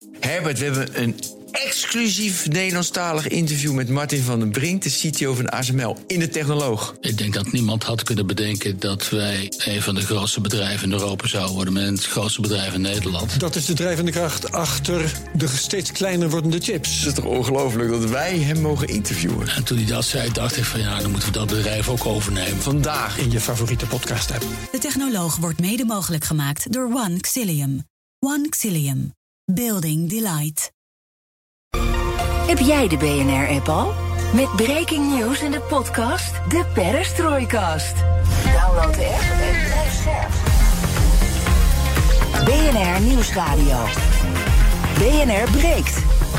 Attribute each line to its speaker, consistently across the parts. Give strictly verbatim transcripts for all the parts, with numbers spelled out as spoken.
Speaker 1: Herbert, we hebben een exclusief Nederlandstalig interview met Martin van den Brink, de C T O van A S M L, in de Technoloog.
Speaker 2: Ik denk dat niemand had kunnen bedenken dat wij een van de grootste bedrijven in Europa zouden worden, met het grootste bedrijf in Nederland.
Speaker 3: Dat is de drijvende kracht achter de steeds kleiner wordende chips.
Speaker 1: Het is toch ongelooflijk dat wij hem mogen interviewen.
Speaker 2: En toen hij dat zei, dacht ik van ja, dan moeten we dat bedrijf ook overnemen.
Speaker 1: Vandaag
Speaker 3: in je favoriete podcast-app.
Speaker 4: De Technoloog wordt mede mogelijk gemaakt door One Xilium. One Xilium. Building Delight.
Speaker 5: Heb jij de B N R-app al? Met breaking news in de podcast De Perestrooikast. Download de app en blijf scherp. B N R Nieuwsradio. B N R breekt.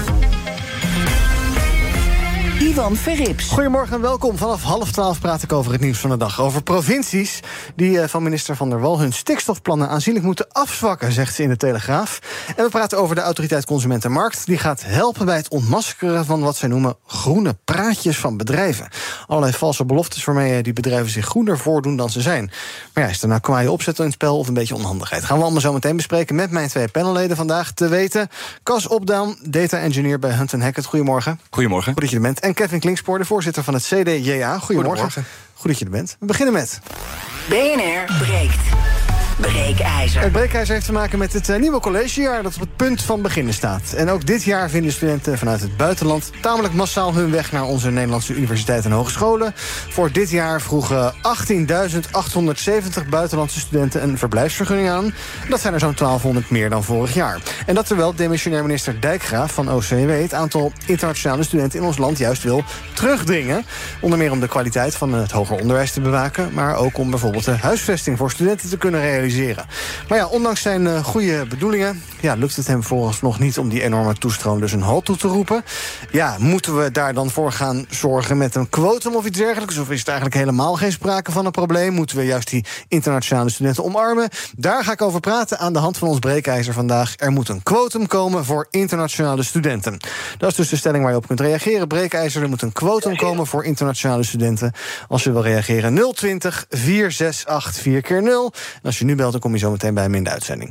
Speaker 5: Ivan Verrips.
Speaker 6: Goedemorgen en welkom. Vanaf half twaalf praat ik over het nieuws van de dag. Over provincies die uh, van minister Van der Wal hun stikstofplannen aanzienlijk moeten afzwakken, zegt ze in de Telegraaf. En we praten over de Autoriteit Consumentenmarkt. Die gaat helpen bij het ontmaskeren van wat zij noemen groene praatjes van bedrijven. Allerlei valse beloftes waarmee die bedrijven zich groener voordoen dan ze zijn. Maar ja, is er nou kwaaie opzet in het spel of een beetje onhandigheid? Gaan we allemaal zo meteen bespreken met mijn twee panelleden vandaag. Te weten, Cas Opdam, data engineer bij Hunt en Hackett. Goedemorgen.
Speaker 7: Goedemorgen.
Speaker 6: Goed dat je er bent. En Kevin Klingspoor, de voorzitter van het C D J A. Goedemorgen.
Speaker 7: Goedemorgen.
Speaker 6: Goed dat je er bent. We beginnen met
Speaker 5: B N R breekt. Breekijzer.
Speaker 6: Het breekijzer heeft te maken met het uh, nieuwe collegejaar dat op het punt van beginnen staat. En ook dit jaar vinden studenten vanuit het buitenland tamelijk massaal hun weg naar onze Nederlandse universiteiten en hogescholen. Voor dit jaar vroegen achttienduizend achthonderdzeventig buitenlandse studenten een verblijfsvergunning aan. Dat zijn er zo'n twaalfhonderd meer dan vorig jaar. En dat terwijl demissionair minister Dijkgraaf van O C W het aantal internationale studenten in ons land juist wil terugdringen. Onder meer om de kwaliteit van het hoger onderwijs te bewaken, maar ook om bijvoorbeeld de huisvesting voor studenten te kunnen realiseren. Maar ja, ondanks zijn uh, goede bedoelingen, ja, lukt het hem vooralsnog niet om die enorme toestroom dus een halt toe te roepen. Ja, moeten we daar dan voor gaan zorgen met een quotum of iets dergelijks? Of is het eigenlijk helemaal geen sprake van een probleem? Moeten we juist die internationale studenten omarmen? Daar ga ik over praten aan de hand van ons breekijzer vandaag. Er moet een quotum komen voor internationale studenten. Dat is dus de stelling waar je op kunt reageren. Breekijzer, er moet een quotum komen voor internationale studenten. Als je wil reageren, nul twintig, vier zes acht, vier keer nul. En als je nu belt, dan kom je zo meteen bij hem in de uitzending.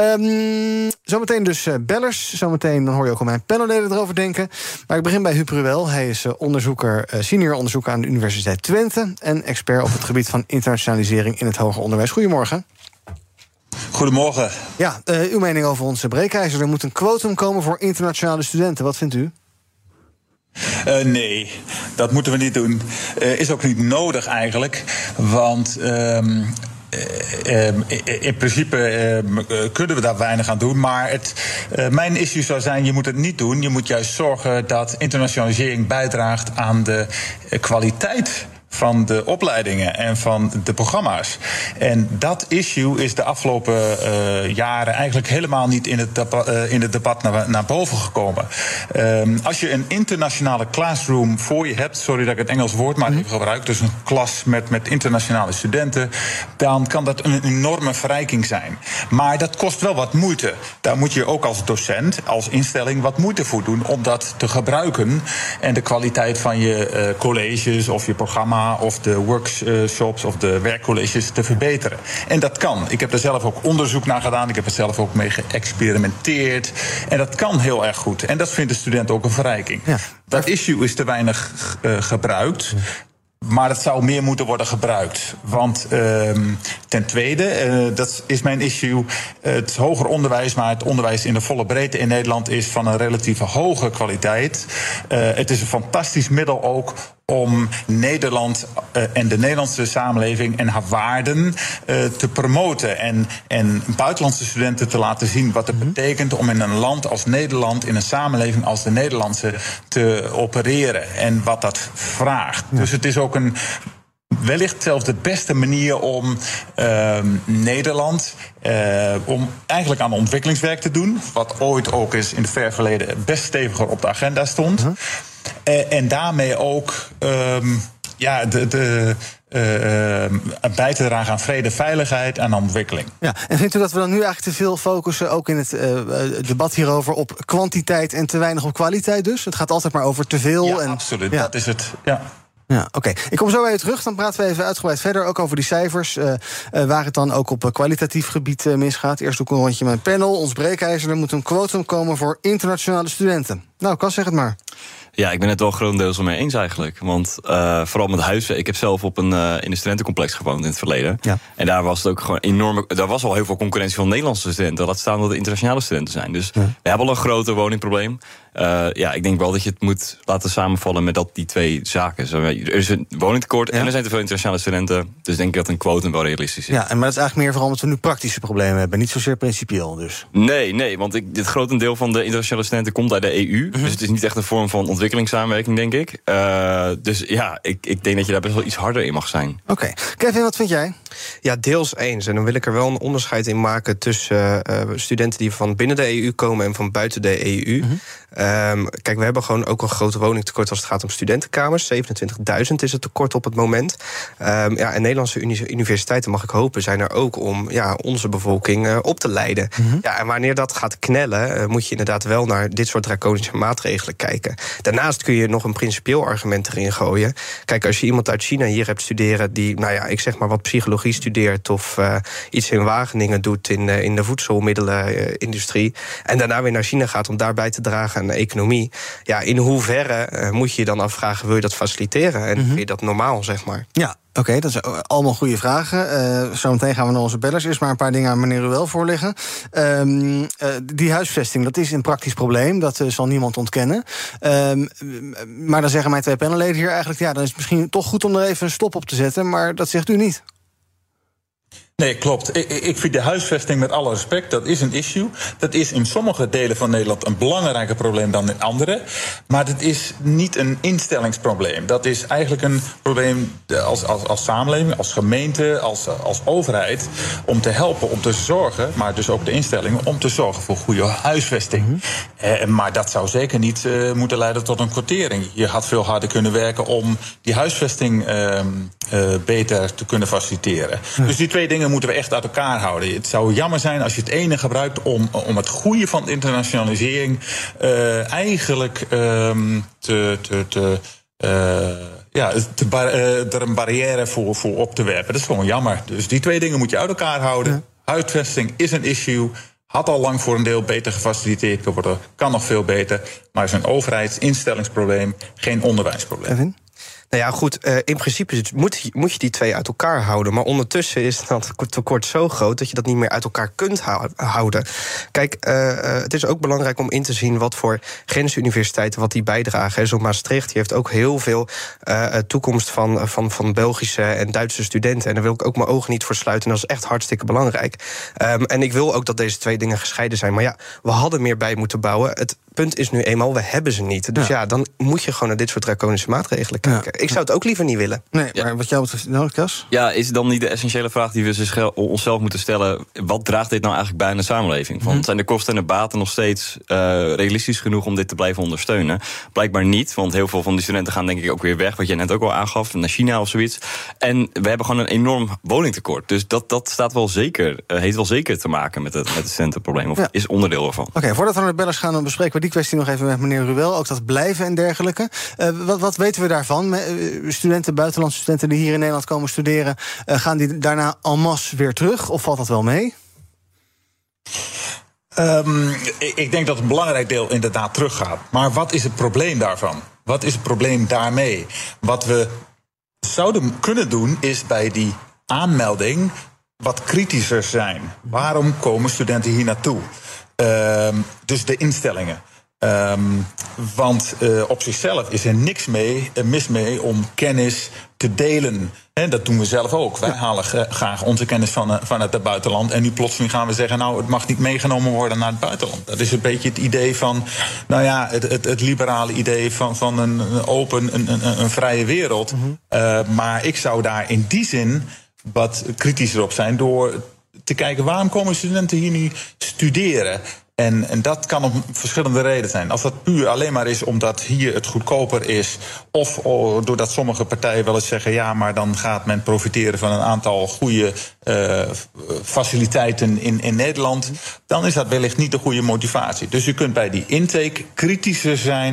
Speaker 6: Um, zometeen dus uh, bellers. Zometeen dan hoor je ook al mijn panelleden erover denken. Maar ik begin bij Huub Ruel. Hij is uh, onderzoeker, uh, senior onderzoeker aan de Universiteit Twente en expert op het gebied van internationalisering in het hoger onderwijs. Goedemorgen.
Speaker 7: Goedemorgen.
Speaker 6: Ja, uh, uw mening over onze breekijzer. Er moet een quotum komen voor internationale studenten. Wat vindt u?
Speaker 7: Uh, nee, dat moeten we niet doen. Uh, is ook niet nodig eigenlijk. Want Um Uh, uh, in principe uh, kunnen we daar weinig aan doen. Maar het, uh, mijn issue zou zijn, je moet het niet doen. Je moet juist zorgen dat internationalisering bijdraagt aan de uh, kwaliteit van de opleidingen en van de programma's. En dat issue is de afgelopen uh, jaren eigenlijk helemaal niet in het, debat, uh, in het debat naar, naar boven gekomen. Um, als je een internationale classroom voor je hebt, sorry dat ik het Engels woord maar even gebruik, dus een klas met, met internationale studenten, dan kan dat een enorme verrijking zijn. Maar dat kost wel wat moeite. Daar moet je ook als docent, als instelling wat moeite voor doen om dat te gebruiken en de kwaliteit van je uh, colleges of je programma of de workshops of de werkcolleges te verbeteren. En dat kan. Ik heb er zelf ook onderzoek naar gedaan. Ik heb er zelf ook mee geëxperimenteerd. En dat kan heel erg goed. En dat vindt de student ook een verrijking. Ja. Dat issue is te weinig uh, gebruikt. Maar dat zou meer moeten worden gebruikt. Want uh, ten tweede, uh, dat is mijn issue, het hoger onderwijs, maar het onderwijs in de volle breedte in Nederland is van een relatief hoge kwaliteit. Uh, het is een fantastisch middel ook om Nederland uh, en de Nederlandse samenleving en haar waarden uh, te promoten. En, en buitenlandse studenten te laten zien wat het betekent om in een land als Nederland, in een samenleving als de Nederlandse, te opereren. En wat dat vraagt. Ja. Dus het is ook een wellicht zelfs de beste manier om uh, Nederland Uh, om eigenlijk aan ontwikkelingswerk te doen, wat ooit ook eens in het ver verleden best steviger op de agenda stond. Uh-huh. Uh, en daarmee ook um, ja, de, de, uh, bij te dragen aan vrede, veiligheid en ontwikkeling.
Speaker 6: Ja, en vindt u dat we dan nu eigenlijk te veel focussen, ook in het uh, debat hierover, op kwantiteit en te weinig op kwaliteit dus? Het gaat altijd maar over te veel.
Speaker 7: Ja,
Speaker 6: en,
Speaker 7: absoluut.
Speaker 6: Ja.
Speaker 7: Dat is het. Ja.
Speaker 6: Ja, oké. Okay. Ik kom zo bij je terug. Dan praten we even uitgebreid verder, ook over die cijfers. Uh, uh, waar het dan ook op kwalitatief gebied uh, misgaat. Eerst doe ik een rondje met een panel. Ons breekijzer, er moet een quotum komen voor internationale studenten. Nou, Cas, zeg het maar.
Speaker 8: Ja, ik ben het wel grotendeels mee eens eigenlijk. Want uh, vooral met huiswerk. Ik heb zelf op een, uh, in een studentencomplex gewoond in het verleden. Ja. En daar was het ook gewoon enorm. Daar was al heel veel concurrentie van Nederlandse studenten. Laat staan dat het internationale studenten zijn. Dus ja. we hebben al een groot woningprobleem. Uh, ja, ik denk wel dat je het moet laten samenvallen met dat, die twee zaken. Zo, er is een woningtekort ja. en er zijn te veel internationale studenten. Dus denk ik dat een quotum wel realistisch is.
Speaker 6: Ja, en maar dat is eigenlijk meer vooral omdat we nu praktische problemen hebben. Niet zozeer principieel dus.
Speaker 8: Nee, nee, want ik, dit grotendeel van de internationale studenten komt uit de E U. Mm-hmm. Dus het is niet echt een vorm van ontwikkelingssamenwerking, denk ik. Uh, dus ja, ik, ik denk dat je daar best wel iets harder in mag zijn.
Speaker 6: Oké. Okay. Kevin, wat vind jij?
Speaker 9: Ja, deels eens. En dan wil ik er wel een onderscheid in maken tussen uh, studenten die van binnen de E U komen en van buiten de E U. Mm-hmm. Um, kijk, we hebben gewoon ook een groot woningtekort als het gaat om studentenkamers. zevenentwintigduizend is het tekort op het moment. Um, ja, en Nederlandse uni- universiteiten, mag ik hopen, zijn er ook om ja, onze bevolking uh, op te leiden. Mm-hmm. Ja, en wanneer dat gaat knellen, uh, moet je inderdaad wel naar dit soort draconische maatregelen kijken. Daarnaast kun je nog een principieel argument erin gooien. Kijk, als je iemand uit China hier hebt studeren die, nou ja, ik zeg maar wat psychologie studeert of uh, iets in Wageningen doet in, uh, in de voedselmiddelenindustrie en daarna weer naar China gaat om daarbij te dragen aan de economie. Ja, in hoeverre uh, moet je je dan afvragen, wil je dat faciliteren? En mm-hmm. vind je dat normaal, zeg maar?
Speaker 6: Ja. Oké, okay, dat zijn allemaal goede vragen. Uh, zometeen gaan we naar onze bellers. Eerst maar een paar dingen aan meneer Ruel voorleggen. Um, uh, die huisvesting, dat is een praktisch probleem. Dat uh, zal niemand ontkennen. Um, maar dan zeggen mijn twee panelleden hier eigenlijk, ja, dan is het misschien toch goed om er even een stop op te zetten. Maar dat zegt u niet.
Speaker 7: Nee, klopt. Ik, ik vind de huisvesting, met alle respect, dat is een issue. Dat is in sommige delen van Nederland een belangrijker probleem dan in andere. Maar dat is niet een instellingsprobleem. Dat is eigenlijk een probleem als, als, als samenleving, als gemeente, als, als overheid, om te helpen, om te zorgen, maar dus ook de instellingen, om te zorgen voor goede huisvesting. Mm-hmm. Eh, maar dat zou zeker niet uh, moeten leiden tot een quotering. Je had veel harder kunnen werken om die huisvesting uh, uh, beter te kunnen faciliteren. Mm. Dus die twee dingen moeten we echt uit elkaar houden. Het zou jammer zijn als je het ene gebruikt om, om het goede van de internationalisering uh, eigenlijk um, te, te, te, uh, ja, te bar, uh, er een barrière voor, voor op te werpen. Dat is gewoon jammer. Dus die twee dingen moet je uit elkaar houden. Ja. Huisvesting is een issue. Had al lang voor een deel beter gefaciliteerd kunnen worden. Kan nog veel beter. Maar is een overheidsinstellingsprobleem, geen onderwijsprobleem.
Speaker 6: Kevin?
Speaker 9: Nou ja, goed, uh, in principe moet, moet je die twee uit elkaar houden. Maar ondertussen is dat tekort zo groot dat je dat niet meer uit elkaar kunt houden. Kijk, uh, het is ook belangrijk om in te zien wat voor grensuniversiteiten wat die bijdragen. Zo'n Maastricht die heeft ook heel veel uh, toekomst van, van, van Belgische en Duitse studenten. En daar wil ik ook mijn ogen niet voor sluiten. En dat is echt hartstikke belangrijk. Um, en ik wil ook dat deze twee dingen gescheiden zijn. Maar ja, we hadden meer bij moeten bouwen. Het punt is nu eenmaal, we hebben ze niet. Dus ja, ja dan moet je gewoon naar dit soort draconische maatregelen kijken. Ja. Ik zou het ook liever niet willen.
Speaker 6: Nee, maar ja. wat jou betreft, nou, Cas?
Speaker 8: Ja, is het dan niet de essentiële vraag die we onszelf moeten stellen? Wat draagt dit nou eigenlijk bij aan de samenleving? Want zijn de kosten en de baten nog steeds uh, realistisch genoeg om dit te blijven ondersteunen? Blijkbaar niet, want heel veel van die studenten gaan denk ik ook weer weg, wat jij net ook al aangaf, naar China of zoiets. En we hebben gewoon een enorm woningtekort. Dus dat, dat staat wel zeker, uh, heeft wel zeker te maken met het, met het studentenprobleem, of ja. is onderdeel ervan. Oké,
Speaker 6: okay, voordat we naar de bellers gaan, dan bespreken we die kwestie nog even met meneer Ruel. Ook dat blijven en dergelijke. Uh, wat, wat weten we daarvan? Studenten, buitenlandse studenten die hier in Nederland komen studeren, uh, gaan die daarna en masse weer terug? Of valt dat wel mee?
Speaker 7: Um, ik, ik denk dat een belangrijk deel inderdaad teruggaat. Maar wat is het probleem daarvan? Wat is het probleem daarmee? Wat we zouden kunnen doen, is bij die aanmelding wat kritischer zijn. Waarom komen studenten hier naartoe? Um, dus de instellingen. Um, want uh, op zichzelf is er niks mee, uh, mis mee om kennis te delen. En dat doen we zelf ook. Wij halen g- graag onze kennis van, uh, vanuit het buitenland. En nu plotseling gaan we zeggen, nou, het mag niet meegenomen worden naar het buitenland. Dat is een beetje het idee van, nou ja, het, het, het liberale idee van, van een, een open, een, een, een vrije wereld. Mm-hmm. Uh, maar ik zou daar in die zin wat kritischer op zijn door te kijken, waarom komen studenten hier nu studeren? En, en dat kan om verschillende redenen zijn. Als dat puur alleen maar is omdat hier het goedkoper is, of oh, doordat sommige partijen wel eens zeggen, ja, maar dan gaat men profiteren van een aantal goede uh, faciliteiten in, in Nederland, dan is dat wellicht niet de goede motivatie. Dus je kunt bij die intake kritischer zijn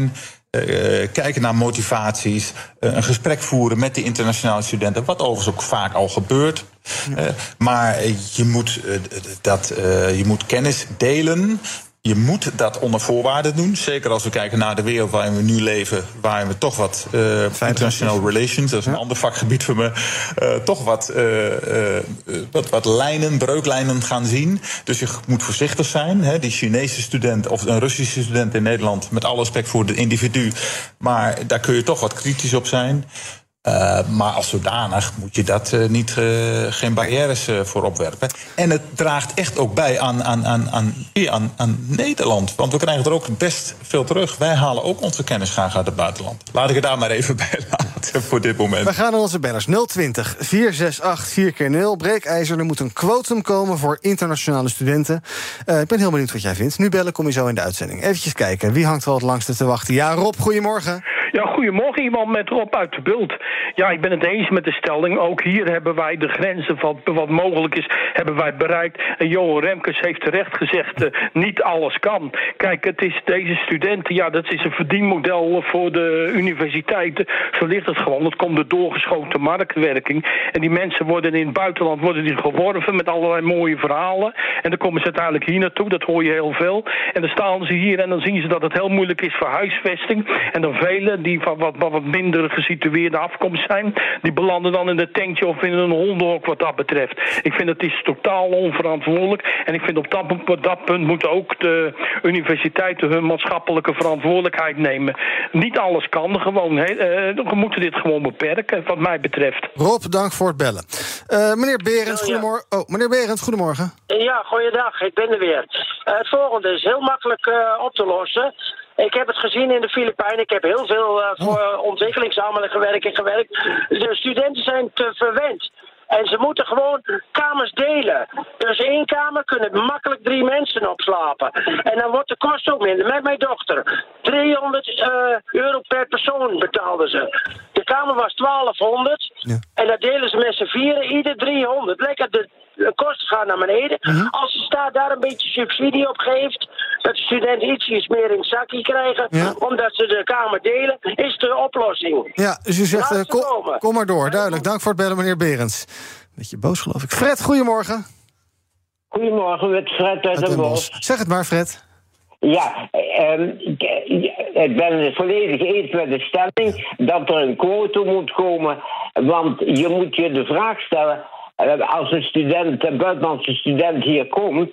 Speaker 7: Uh, kijken naar motivaties, uh, een gesprek voeren met die internationale studenten, wat overigens ook vaak al gebeurt. Uh, maar je moet, uh, dat, uh, je moet kennis delen. Je moet dat onder voorwaarden doen. Zeker als we kijken naar de wereld waarin we nu leven, waarin we toch wat uh, international relations, dat is een ja. ander vakgebied voor me, uh, toch wat, uh, uh, wat, wat lijnen, breuklijnen gaan zien. Dus je moet voorzichtig zijn. Hè. Die Chinese student of een Russische student in Nederland, met alle respect voor het individu, maar daar kun je toch wat kritisch op zijn. Uh, maar als zodanig moet je dat uh, niet, uh, geen barrières uh, voor opwerpen. En het draagt echt ook bij aan, aan, aan, aan, aan, aan Nederland. Want we krijgen er ook best veel terug. Wij halen ook onze kennis graag uit het buitenland. Laat ik het daar maar even bij laten voor dit moment.
Speaker 6: We gaan naar onze bellers. nul twintig, vier zes acht, vier keer nul. Breekijzer, er moet een quotum komen voor internationale studenten. Uh, ik ben heel benieuwd wat jij vindt. Nu bellen, kom je zo in de uitzending. Even kijken, wie hangt er al het langste te wachten? Ja, Rob, goedemorgen.
Speaker 10: Ja, goedemorgen, iemand met Rob uit de Bult. Ja, ik ben het eens met de stelling. Ook hier hebben wij de grenzen van wat mogelijk is, hebben wij bereikt. En Johan Remkes heeft terecht gezegd, uh, niet alles kan. Kijk, het is deze studenten, ja, dat is een verdienmodel voor de universiteiten. Zo ligt het gewoon. Dat komt door doorgeschoten marktwerking. En die mensen worden in het buitenland worden die geworven met allerlei mooie verhalen. En dan komen ze uiteindelijk hier naartoe, dat hoor je heel veel. En dan staan ze hier en dan zien ze dat het heel moeilijk is voor huisvesting. En dan velen die van wat, wat minder gesitueerde afkomst zijn, die belanden dan in een tentje of in een hondenhok wat dat betreft. Ik vind het is totaal onverantwoordelijk. En ik vind op dat, op dat punt moeten ook de universiteiten hun maatschappelijke verantwoordelijkheid nemen. Niet alles kan gewoon. He, uh, we moeten dit gewoon beperken, wat mij betreft.
Speaker 6: Rob, dank voor het bellen. Uh, meneer Berends, goedemorgen. Oh, meneer Berends, goedemorgen.
Speaker 11: Ja, goeiedag, ik ben er weer. Uh, het volgende is heel makkelijk uh, op te lossen. Ik heb het gezien in de Filipijnen. Ik heb heel veel uh, voor oh. ontwikkelingssamenleving gewerkt en gewerkt. De studenten zijn te verwend. En ze moeten gewoon kamers delen. Dus één kamer kunnen makkelijk drie mensen opslapen. En dan wordt de kost ook minder. Met mijn dochter. driehonderd euro per persoon betaalden ze. De kamer was twaalfhonderd. Ja. En dat delen ze met z'n vieren. Ieder driehonderd. Lekker de... De kosten gaan naar beneden. Uh-huh. Als de staat daar een beetje subsidie op geeft, dat de studenten ietsjes meer in het zakje krijgen, ja. omdat ze de kamer delen, is de oplossing.
Speaker 6: Ja, dus u zegt, uh, kom, kom maar door. Duidelijk. Dank voor het bellen, meneer Berends. Beetje boos, geloof ik. Fred, goedemorgen.
Speaker 12: Goedemorgen, met Fred uit Den Bosch.
Speaker 6: Zeg het maar, Fred.
Speaker 12: Ja, um, ik ben het volledig eens met de stelling dat er een quotum moet komen, want je moet je de vraag stellen, als een student, een buitenlandse student hier komt,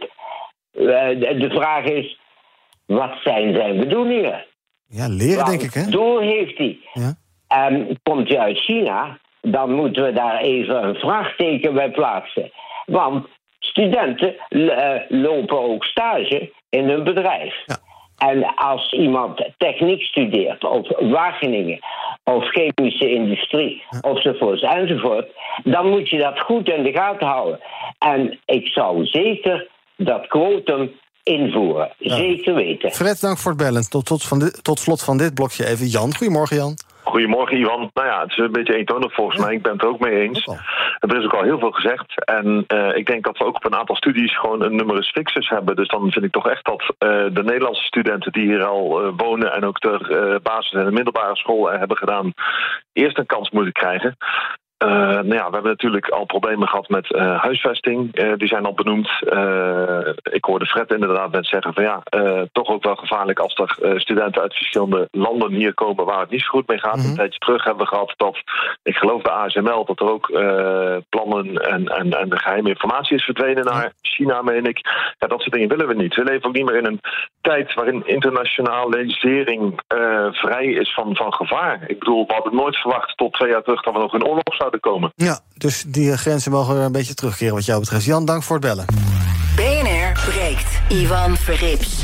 Speaker 12: de vraag is, wat zijn zijn bedoelingen?
Speaker 6: Ja, leren
Speaker 12: Want
Speaker 6: denk ik, hè?
Speaker 12: Doel heeft hij.
Speaker 6: Ja.
Speaker 12: En komt hij uit China, dan moeten we daar even een vraagteken bij plaatsen. Want studenten uh, lopen ook stage in hun bedrijf. Ja. En als iemand techniek studeert, of Wageningen, of chemische industrie, ja. enzovoort, enzovoort, dan moet je dat goed in de gaten houden. En ik zou zeker dat quotum invoeren. Ja. Zeker weten.
Speaker 6: Fred, dank voor het bellen. Tot, tot, van dit, tot slot van dit blokje even Jan. Goedemorgen, Jan.
Speaker 13: Goedemorgen, Ivan. Nou ja, het is een beetje eentonig volgens ja. mij. Ik ben het er ook mee eens. Ook er is ook al heel veel gezegd. En uh, ik denk dat we ook op een aantal studies gewoon een numerus fixus hebben. Dus dan vind ik toch echt dat uh, de Nederlandse studenten die hier al uh, wonen en ook de uh, basis- en de middelbare school uh, hebben gedaan, eerst een kans moeten krijgen. Uh, nou ja, we hebben natuurlijk al problemen gehad met uh, huisvesting. Uh, die zijn al benoemd. Uh, ik hoorde Fred inderdaad net zeggen van ja, uh, toch ook wel gevaarlijk als er uh, studenten uit verschillende landen hier komen waar het niet zo goed mee gaat. Mm-hmm. Een tijdje terug hebben we gehad dat, ik geloof de A S M L, dat er ook uh, plannen en, en, en de geheime informatie is verdwenen naar China, meen ik. Ja, dat soort dingen willen we niet. We leven ook niet meer in een tijd waarin internationalisering uh, vrij is van, van gevaar. Ik bedoel, we hadden nooit verwacht tot twee jaar terug dat we nog in oorlog zouden komen.
Speaker 6: Ja, dus die grenzen mogen weer een beetje terugkeren wat jou betreft. Jan, dank voor het bellen.
Speaker 5: B N R breekt. Ivan Verrips.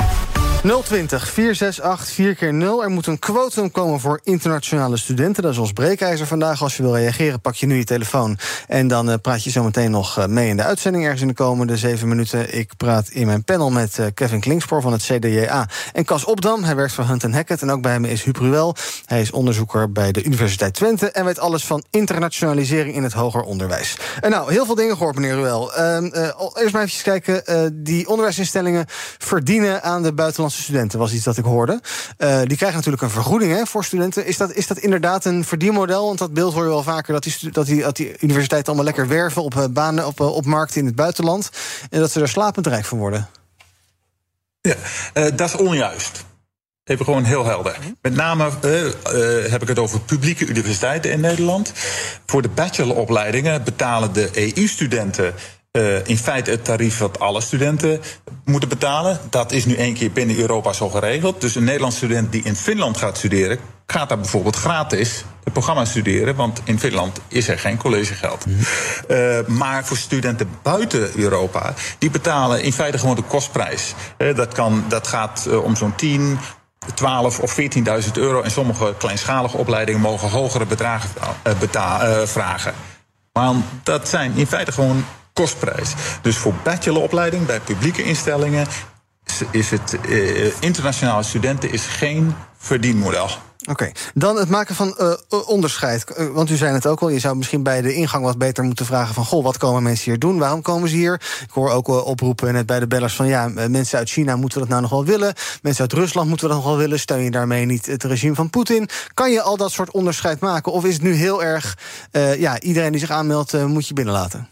Speaker 6: nul twintig, vier zes acht, vier keer nul. Er moet een quotum komen voor internationale studenten. Dat is ons breekijzer vandaag. Als je wil reageren, pak je nu je telefoon. En dan uh, praat je zo meteen nog mee in de uitzending ergens in de komende zeven minuten. Ik praat in mijn panel met uh, Kevin Klingspoor van het C D J A en Cas Opdam. Hij werkt voor Hunt en Hackett. En ook bij hem is Huub Ruel. Hij is onderzoeker bij de Universiteit Twente en weet alles van internationalisering in het hoger onderwijs. En nou, heel veel dingen gehoord, meneer Ruel. Uh, uh, eerst maar even kijken. Uh, die onderwijsinstellingen verdienen aan de buitenlandse Nederlandse studenten, was iets dat ik hoorde. Uh, die krijgen natuurlijk een vergoeding hè, voor studenten. Is dat, is dat inderdaad een verdienmodel? Want dat beeld hoor je wel vaker, dat die, dat die, dat die universiteiten allemaal lekker werven op uh, banen, op, uh, op markten in het buitenland. En dat ze er slapend rijk van worden.
Speaker 7: Ja, uh, dat is onjuist. Even gewoon heel helder. Met name uh, uh, heb ik het over publieke universiteiten in Nederland. Voor de bacheloropleidingen betalen de E U-studenten uh, in feite het tarief wat alle studenten moeten betalen. Dat is nu één keer binnen Europa zo geregeld. Dus een Nederlands student die in Finland gaat studeren, gaat daar bijvoorbeeld gratis het programma studeren, want in Finland is er geen collegegeld. Mm-hmm. Uh, maar voor studenten buiten Europa, die betalen in feite gewoon de kostprijs. Uh, dat, kan, dat gaat uh, om zo'n tien, twaalf of veertienduizend euro. En sommige kleinschalige opleidingen mogen hogere bedragen uh, beta- uh, vragen. Maar dat zijn in feite gewoon kostprijs. Dus voor bacheloropleiding bij publieke instellingen is het uh, internationale studenten is geen verdienmodel.
Speaker 6: Oké, okay. Dan het maken van uh, onderscheid. Uh, want u zei het ook al, je zou misschien bij de ingang wat beter moeten vragen van, goh, wat komen mensen hier doen? Waarom komen ze hier? Ik hoor ook uh, oproepen net bij de bellers van, ja, mensen uit China, moeten we dat nou nog wel willen? Mensen uit Rusland, moeten we dat nog wel willen? Steun je daarmee niet het regime van Poetin? Kan je al dat soort onderscheid maken? Of is het nu heel erg, uh, ja, iedereen die zich aanmeldt, uh, moet je binnenlaten?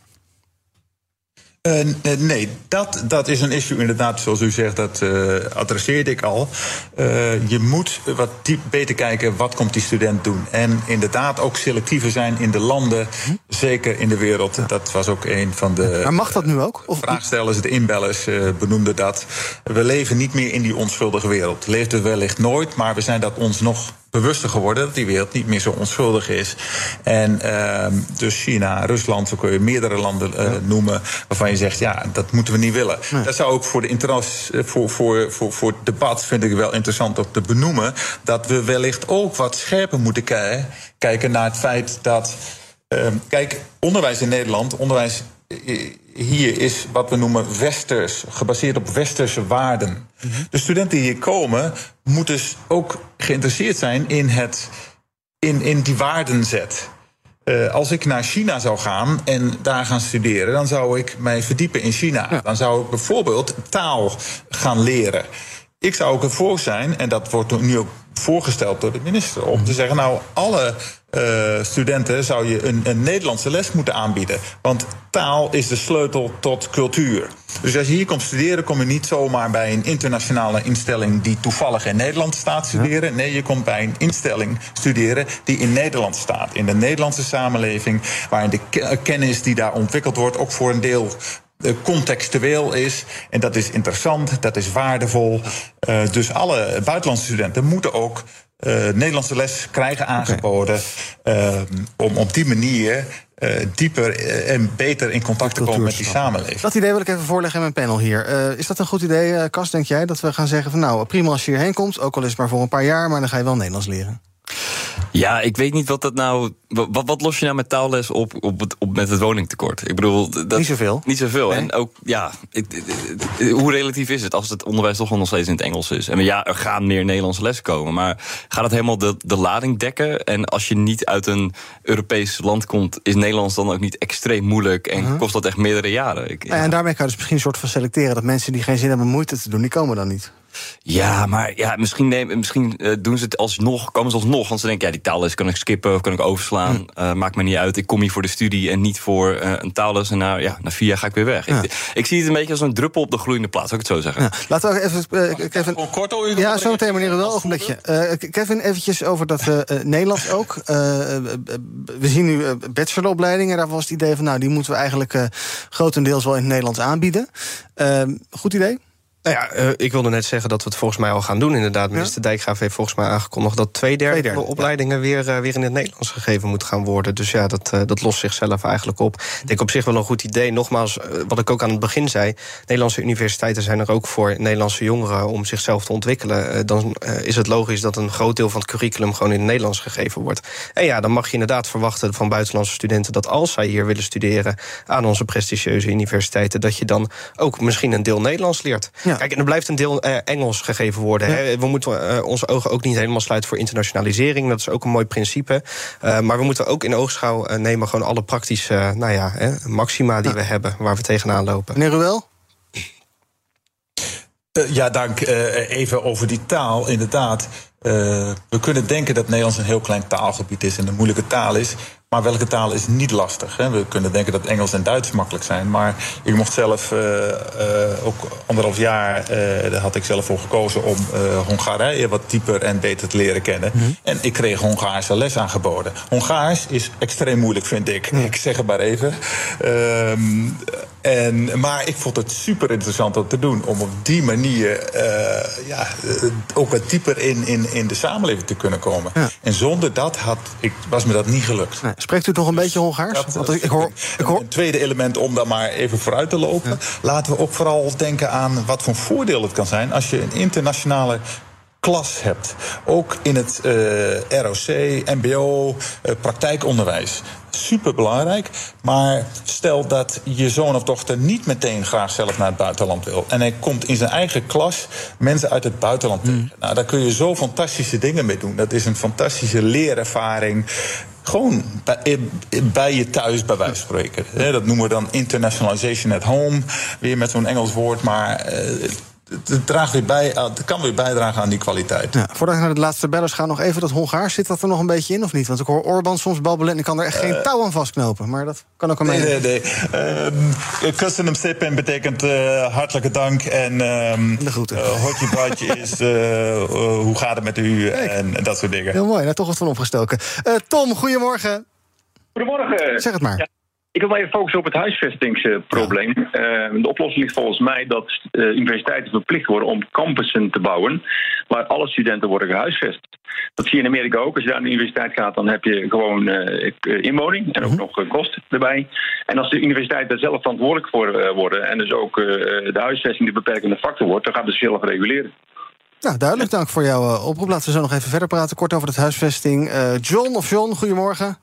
Speaker 7: Uh, nee, dat, dat is een issue inderdaad, zoals u zegt, dat uh, adresseerde ik al. Uh, je moet wat diep beter kijken, wat komt die student doen? En inderdaad ook selectiever zijn in de landen, hm? zeker in de wereld. Ja. Dat was ook een van de...
Speaker 6: Maar mag dat nu ook? Of...
Speaker 7: vraagstellers, de inbellers uh, benoemden dat. We leven niet meer in die onschuldige wereld. Leefden we wellicht nooit, maar we zijn dat ons nog bewuster geworden dat die wereld niet meer zo onschuldig is. En uh, dus China, Rusland, zo kun je meerdere landen uh, ja. noemen waarvan je zegt, ja, dat moeten we niet willen. Nee. Dat zou ook voor de interesse, voor, voor, voor, voor het debat vind ik wel interessant om te benoemen, dat we wellicht ook wat scherper moeten k- kijken naar het feit dat, uh, kijk, onderwijs in Nederland, onderwijs hier is wat we noemen westers, gebaseerd op westerse waarden. Mm-hmm. De studenten die hier komen, moeten dus ook geïnteresseerd zijn in, het, in, in die waardenzet. Uh, als ik naar China zou gaan en daar gaan studeren, dan zou ik mij verdiepen in China. Ja. Dan zou ik bijvoorbeeld taal gaan leren. Ik zou ook ervoor zijn, en dat wordt nu ook voorgesteld door de minister, om te zeggen, nou, alle uh, studenten zou je een, een Nederlandse les moeten aanbieden. Want taal is de sleutel tot cultuur. Dus als je hier komt studeren, kom je niet zomaar bij een internationale instelling die toevallig in Nederland staat studeren. Nee, je komt bij een instelling studeren die in Nederland staat. In de Nederlandse samenleving, waarin de kennis die daar ontwikkeld wordt ook voor een deel contextueel is. En dat is interessant, dat is waardevol. Uh, dus alle buitenlandse studenten moeten ook uh, Nederlandse les krijgen aangeboden. Uh, om op die manier uh, dieper en beter in contact te komen met die samenleving.
Speaker 6: Dat idee wil ik even voorleggen in mijn panel hier. Uh, is dat een goed idee, uh, Cas, denk jij? Dat we gaan zeggen van, nou, prima als je hierheen komt, ook al is het maar voor een paar jaar, maar dan ga je wel Nederlands leren.
Speaker 8: Ja, ik weet niet wat dat nou. Wat, wat los je nou met taalles op, op, het, op met het woningtekort? Ik bedoel, dat,
Speaker 6: niet zoveel.
Speaker 8: Niet zoveel. Nee. En ook, ja, ik, hoe relatief is het als het onderwijs toch nog steeds in het Engels is? En ja, er gaan meer Nederlandse lessen komen, maar gaat het helemaal de, de lading dekken? En als je niet uit een Europees land komt, is Nederlands dan ook niet extreem moeilijk en uh-huh. kost dat echt meerdere jaren? Ik, ja.
Speaker 6: En daarmee kan je dus misschien een soort van selecteren dat mensen die geen zin hebben moeite te doen, die komen dan niet.
Speaker 8: Ja, maar ja, misschien, neem, misschien uh, doen ze het alsnog, komen ze alsnog. Want ze denken, ja, die taalles kan ik skippen of kan ik overslaan. Hm. Uh, maakt me niet uit. Ik kom hier voor de studie en niet voor uh, een taalles. En na, ja, na vier jaar ga ik weer weg. Ja. Ik, ik zie het een beetje als een druppel op de gloeiende plaat, zou ik het zo zeggen.
Speaker 6: Ja. Laten we even... Uh, Kevin,
Speaker 7: kort hoor,
Speaker 6: ja, zo meteen, meneer Ruel, ogenblikje. Uh, Kevin, eventjes over dat uh, uh, Nederlands ook. Uh, uh, we zien nu uh, bacheloropleidingen. Daar was het idee van, nou, die moeten we eigenlijk uh, grotendeels wel in het Nederlands aanbieden. Uh, goed idee?
Speaker 9: Nou ja, uh, ik wilde net zeggen dat we het volgens mij al gaan doen. Inderdaad, minister ja. Dijkgraaf heeft volgens mij aangekondigd dat twee derde, twee derde van de opleidingen ja. weer, uh, weer in het Nederlands gegeven moet gaan worden. Dus ja, dat, uh, dat lost zichzelf eigenlijk op. Ik denk op zich wel een goed idee. Nogmaals, uh, wat ik ook aan het begin zei, Nederlandse universiteiten zijn er ook voor Nederlandse jongeren om zichzelf te ontwikkelen. Uh, dan uh, is het logisch dat een groot deel van het curriculum gewoon in het Nederlands gegeven wordt. En ja, dan mag je inderdaad verwachten van buitenlandse studenten dat als zij hier willen studeren aan onze prestigieuze universiteiten, dat je dan ook misschien een deel Nederlands leert. Ja. Kijk, en er blijft een deel uh, Engels gegeven worden. Ja. Hè. We moeten uh, onze ogen ook niet helemaal sluiten voor internationalisering. Dat is ook een mooi principe. Uh, maar we moeten ook in oogschouw uh, nemen gewoon alle praktische uh, nou ja, hè, maxima die ja. we hebben, waar we tegenaan lopen.
Speaker 6: Meneer Ruel?
Speaker 7: Uh, ja, dank. Uh, even over die taal, inderdaad. Uh, we kunnen denken dat Nederlands een heel klein taalgebied is en een moeilijke taal is. Maar welke taal is niet lastig? Hè? We kunnen denken dat Engels en Duits makkelijk zijn. Maar ik mocht zelf uh, uh, ook anderhalf jaar, uh, daar had ik zelf voor gekozen om uh, Hongarije wat dieper en beter te leren kennen. Mm-hmm. En ik kreeg Hongaarse les aangeboden. Hongaars is extreem moeilijk, vind ik. Mm. Ik zeg het maar even. Um, en, maar ik vond het super interessant om te doen. Om op die manier uh, ja, uh, ook wat dieper in, in, in de samenleving te kunnen komen. Ja. En zonder dat had, ik, was me dat niet gelukt.
Speaker 6: Nee. Spreekt u nog een beetje Hongaars?
Speaker 7: Dat, Want ik hoor, ik hoor... Een tweede element om daar maar even vooruit te lopen. Ja. Laten we ook vooral denken aan wat voor voordeel het kan zijn als je een internationale klas hebt. Ook in het uh, R O C, M B O, uh, praktijkonderwijs. Superbelangrijk, maar stel dat je zoon of dochter niet meteen graag zelf naar het buitenland wil. En hij komt in zijn eigen klas mensen uit het buitenland tegen. Mm. Nou, daar kun je zo fantastische dingen mee doen. Dat is een fantastische leerervaring. Gewoon bij, bij je thuis, bij wijze van spreken. Dat noemen we dan internationalization at home. Weer met zo'n Engels woord, maar Uh, Het, draagt weer bij, het kan weer bijdragen aan die kwaliteit.
Speaker 6: Ja, voordat ik naar de laatste bellers ga, nog even dat Hongaars. Zit dat er nog een beetje in of niet? Want ik hoor Orbán soms babbelen en ik kan er echt geen uh, touw aan vastknopen. Maar dat kan ook aan mij.
Speaker 7: Nee, nee, nee. Uh, Köszönöm szépen betekent uh, hartelijke dank. En um,
Speaker 6: de groeten.
Speaker 7: Uh, Hotje Badje is uh, uh, hoe gaat het met u en, en dat soort dingen.
Speaker 6: Heel mooi, daar toch wat van opgestoken. Uh, Tom, goedemorgen.
Speaker 14: Goedemorgen.
Speaker 6: Zeg het maar.
Speaker 14: Ja. Ik wil even focussen op het huisvestingsprobleem. Uh, de oplossing ligt volgens mij dat uh, universiteiten verplicht worden om campussen te bouwen waar alle studenten worden gehuisvest. Dat zie je in Amerika ook. Als je daar naar de universiteit gaat, dan heb je gewoon uh, inwoning en ook nog uh, kosten erbij. En als de universiteiten daar zelf verantwoordelijk voor uh, worden en dus ook uh, de huisvesting de beperkende factor wordt, dan gaat het zelf reguleren.
Speaker 6: Nou, duidelijk. Dank voor jouw uh, oproep. Laten we zo nog even verder praten. Kort over het huisvesting. Uh, John of John, goedemorgen.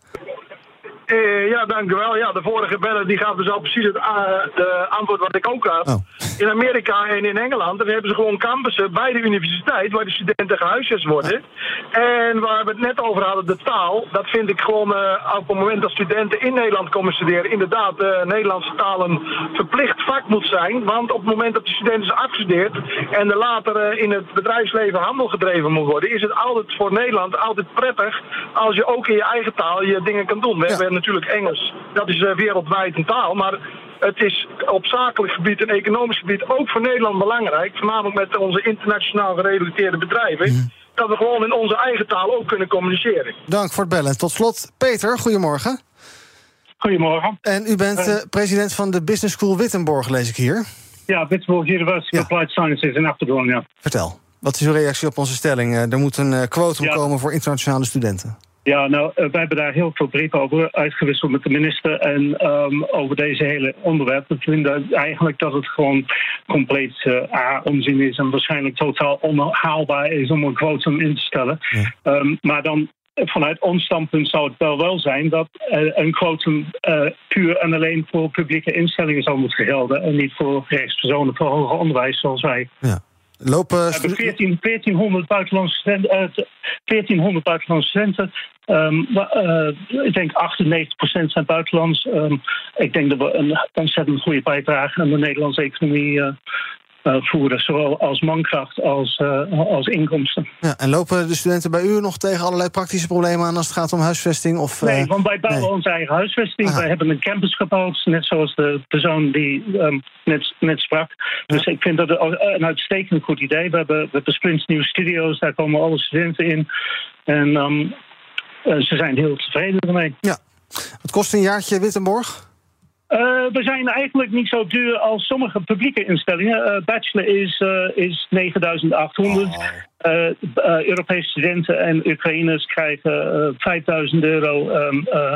Speaker 10: Uh, ja, dank u wel. Ja, de vorige beller die gaf dus al precies het uh, de antwoord wat ik ook had. Oh. In Amerika en in Engeland daar hebben ze gewoon campussen bij de universiteit waar de studenten gehuisvest worden. Ah. En waar we het net over hadden, de taal, dat vind ik gewoon uh, op het moment dat studenten in Nederland komen studeren, inderdaad de uh, Nederlandse taal een verplicht vak moet zijn. Want op het moment dat de student is afgestudeerd en er later uh, in het bedrijfsleven handel gedreven moet worden, is het altijd voor Nederland altijd prettig als je ook in je eigen taal je dingen kan doen. We ja. hebben natuurlijk Engels, dat is uh, wereldwijd een taal, maar het is op zakelijk gebied en economisch gebied ook voor Nederland belangrijk, voornamelijk met onze internationaal gerelateerde bedrijven, mm. dat we gewoon in onze eigen taal ook kunnen communiceren.
Speaker 6: Dank voor het bellen. Tot slot, Peter, goedemorgen.
Speaker 15: Goedemorgen.
Speaker 6: En u bent uh, president van de Business School Wittenborg, lees ik hier.
Speaker 15: Ja, Wittenborg University of ja. Applied Sciences in Apeldoorn, ja.
Speaker 6: Vertel, wat is uw reactie op onze stelling? Uh, er moet een uh, quotum ja. komen voor internationale studenten.
Speaker 15: Ja, nou, wij hebben daar heel veel brieven over uitgewisseld met de minister en um, over deze hele onderwerp. We vinden eigenlijk dat het gewoon compleet uh, A, onzin is en waarschijnlijk totaal onhaalbaar is om een quotum in te stellen. Ja. Um, maar dan vanuit ons standpunt zou het wel wel zijn dat uh, een quotum uh, puur en alleen voor publieke instellingen zou moeten gelden en niet voor rechtspersonen voor hoger onderwijs zoals wij.
Speaker 6: Ja. Lopen...
Speaker 15: We hebben veertien, veertienhonderd buitenlandse studenten. Uh, veertienhonderd buitenlandse studenten. Um, uh, ik denk achtennegentig procent zijn buitenlands. Um, ik denk dat we een ontzettend goede bijdrage aan de Nederlandse economie uh, uh, voeren. Zowel als mankracht als, uh, als inkomsten.
Speaker 6: Ja, en lopen de studenten bij u nog tegen allerlei praktische problemen aan als het gaat om huisvesting? Of, uh...
Speaker 15: Nee, want wij bouwen nee. onze eigen huisvesting. Aha. Wij hebben een campus gebouwd, net zoals de persoon die um, net, net sprak. Ja. Dus ik vind dat een uitstekend goed idee. We hebben, we hebben splinternieuwe studio's, daar komen alle studenten in. En um, uh, ze zijn heel tevreden ermee.
Speaker 6: Ja. Wat kost een jaartje Wittenborg?
Speaker 15: Uh, we zijn eigenlijk niet zo duur als sommige publieke instellingen. Uh, bachelor is, uh, is negenduizend achthonderd. Oh. Uh, uh, Europese studenten en Oekraïners krijgen uh, vijfduizend euro um, uh,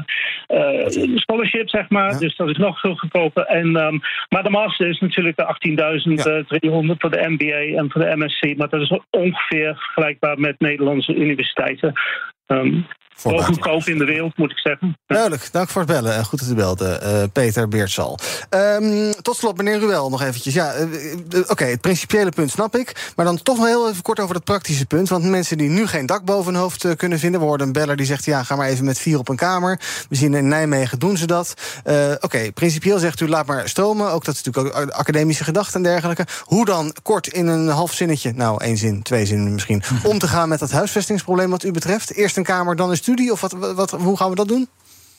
Speaker 15: uh, scholarship, zeg maar. Ja. Dus dat is nog veel goedkoper. En, um, maar de master is natuurlijk de achttienduizend driehonderd ja. voor de M B A en voor de M S C. Maar dat is ongeveer vergelijkbaar met Nederlandse universiteiten. Um, Wel goedkoop in de wereld, moet ik zeggen.
Speaker 6: Duidelijk, dank voor het bellen. En goed dat u belde, uh, Peter Beertsal. Um, tot slot, meneer Ruel, nog eventjes. Ja, uh, uh, Oké, okay, het principiële punt snap ik. Maar dan toch nog heel even kort over het praktische punt. Want mensen die nu geen dak boven hun hoofd uh, kunnen vinden... we hoorden een beller die zegt, ja, ga maar even met vier op een kamer. We zien in Nijmegen doen ze dat. Uh, Oké, okay, principieel zegt u, laat maar stromen. Ook dat is natuurlijk ook academische gedachten en dergelijke. Hoe dan kort in een half zinnetje, nou, één zin, twee zinnen misschien... om te gaan met dat huisvestingsprobleem wat u betreft? Eerst een kamer, dan een studie, of wat, wat, hoe gaan we dat doen?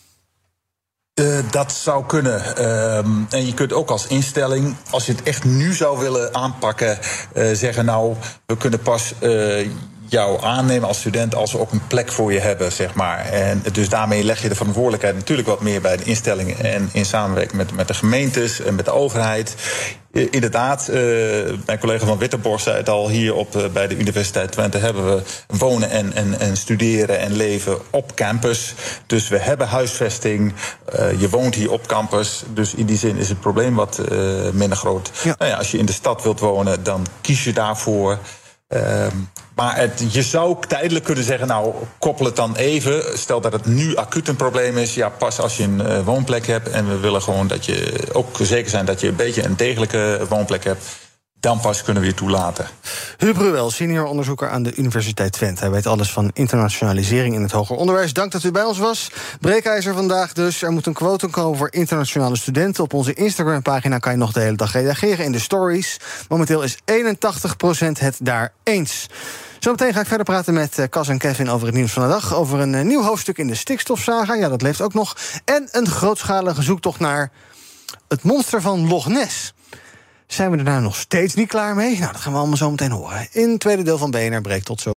Speaker 7: Uh, dat zou kunnen. Uh, en je kunt ook als instelling, als je het echt nu zou willen aanpakken... Uh, zeggen, nou, we kunnen pas uh, jou aannemen als student... als we ook een plek voor je hebben, zeg maar. En dus daarmee leg je de verantwoordelijkheid natuurlijk wat meer... bij de instellingen en in samenwerking met, met de gemeentes en met de overheid... Uh, inderdaad, uh, mijn collega van Wittenborst zei het al... hier op, uh, bij de Universiteit Twente hebben we wonen en, en, en studeren en leven op campus. Dus we hebben huisvesting, uh, je woont hier op campus. Dus in die zin is het probleem wat uh, minder groot. Ja. Nou ja, als je in de stad wilt wonen, dan kies je daarvoor... Uh, maar het, je zou tijdelijk kunnen zeggen, nou, koppel het dan even. Stel dat het nu acuut een probleem is. Ja, pas als je een uh, woonplek hebt. En we willen gewoon dat je ook zeker zijn dat je een beetje een degelijke woonplek hebt. Dan pas kunnen we je toelaten.
Speaker 6: Huub Ruel, senior onderzoeker aan de Universiteit Twente. Hij weet alles van internationalisering in het hoger onderwijs. Dank dat u bij ons was. Breekijzer vandaag dus. Er moet een quotum komen voor internationale studenten. Op onze Instagram-pagina kan je nog de hele dag reageren in de stories. Momenteel is eenentachtig procent het daar eens. Zometeen ga ik verder praten met Cas en Kevin over het nieuws van de dag. Over een uh, nieuw hoofdstuk in de stikstofsaga. Ja, dat leeft ook nog. En een grootschalige zoektocht naar het monster van Loch Ness. Zijn we er nou nog steeds niet klaar mee? Nou, dat gaan we allemaal zo meteen horen. In het tweede deel van B N R Breekt. Tot zo.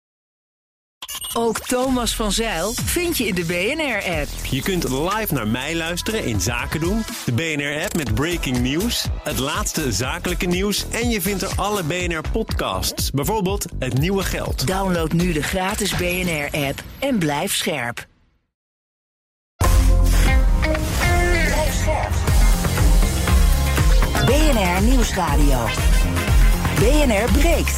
Speaker 5: Ook Thomas van Zijl vind je in de B N R-app.
Speaker 16: Je kunt live naar mij luisteren in Zaken doen. De B N R-app met breaking news, het laatste zakelijke nieuws... en je vindt er alle B N R-podcasts. Bijvoorbeeld Het Nieuwe Geld.
Speaker 5: Download nu de gratis B N R-app en blijf scherp. Blijf scherp. B N R Nieuwsradio. B N R Breekt.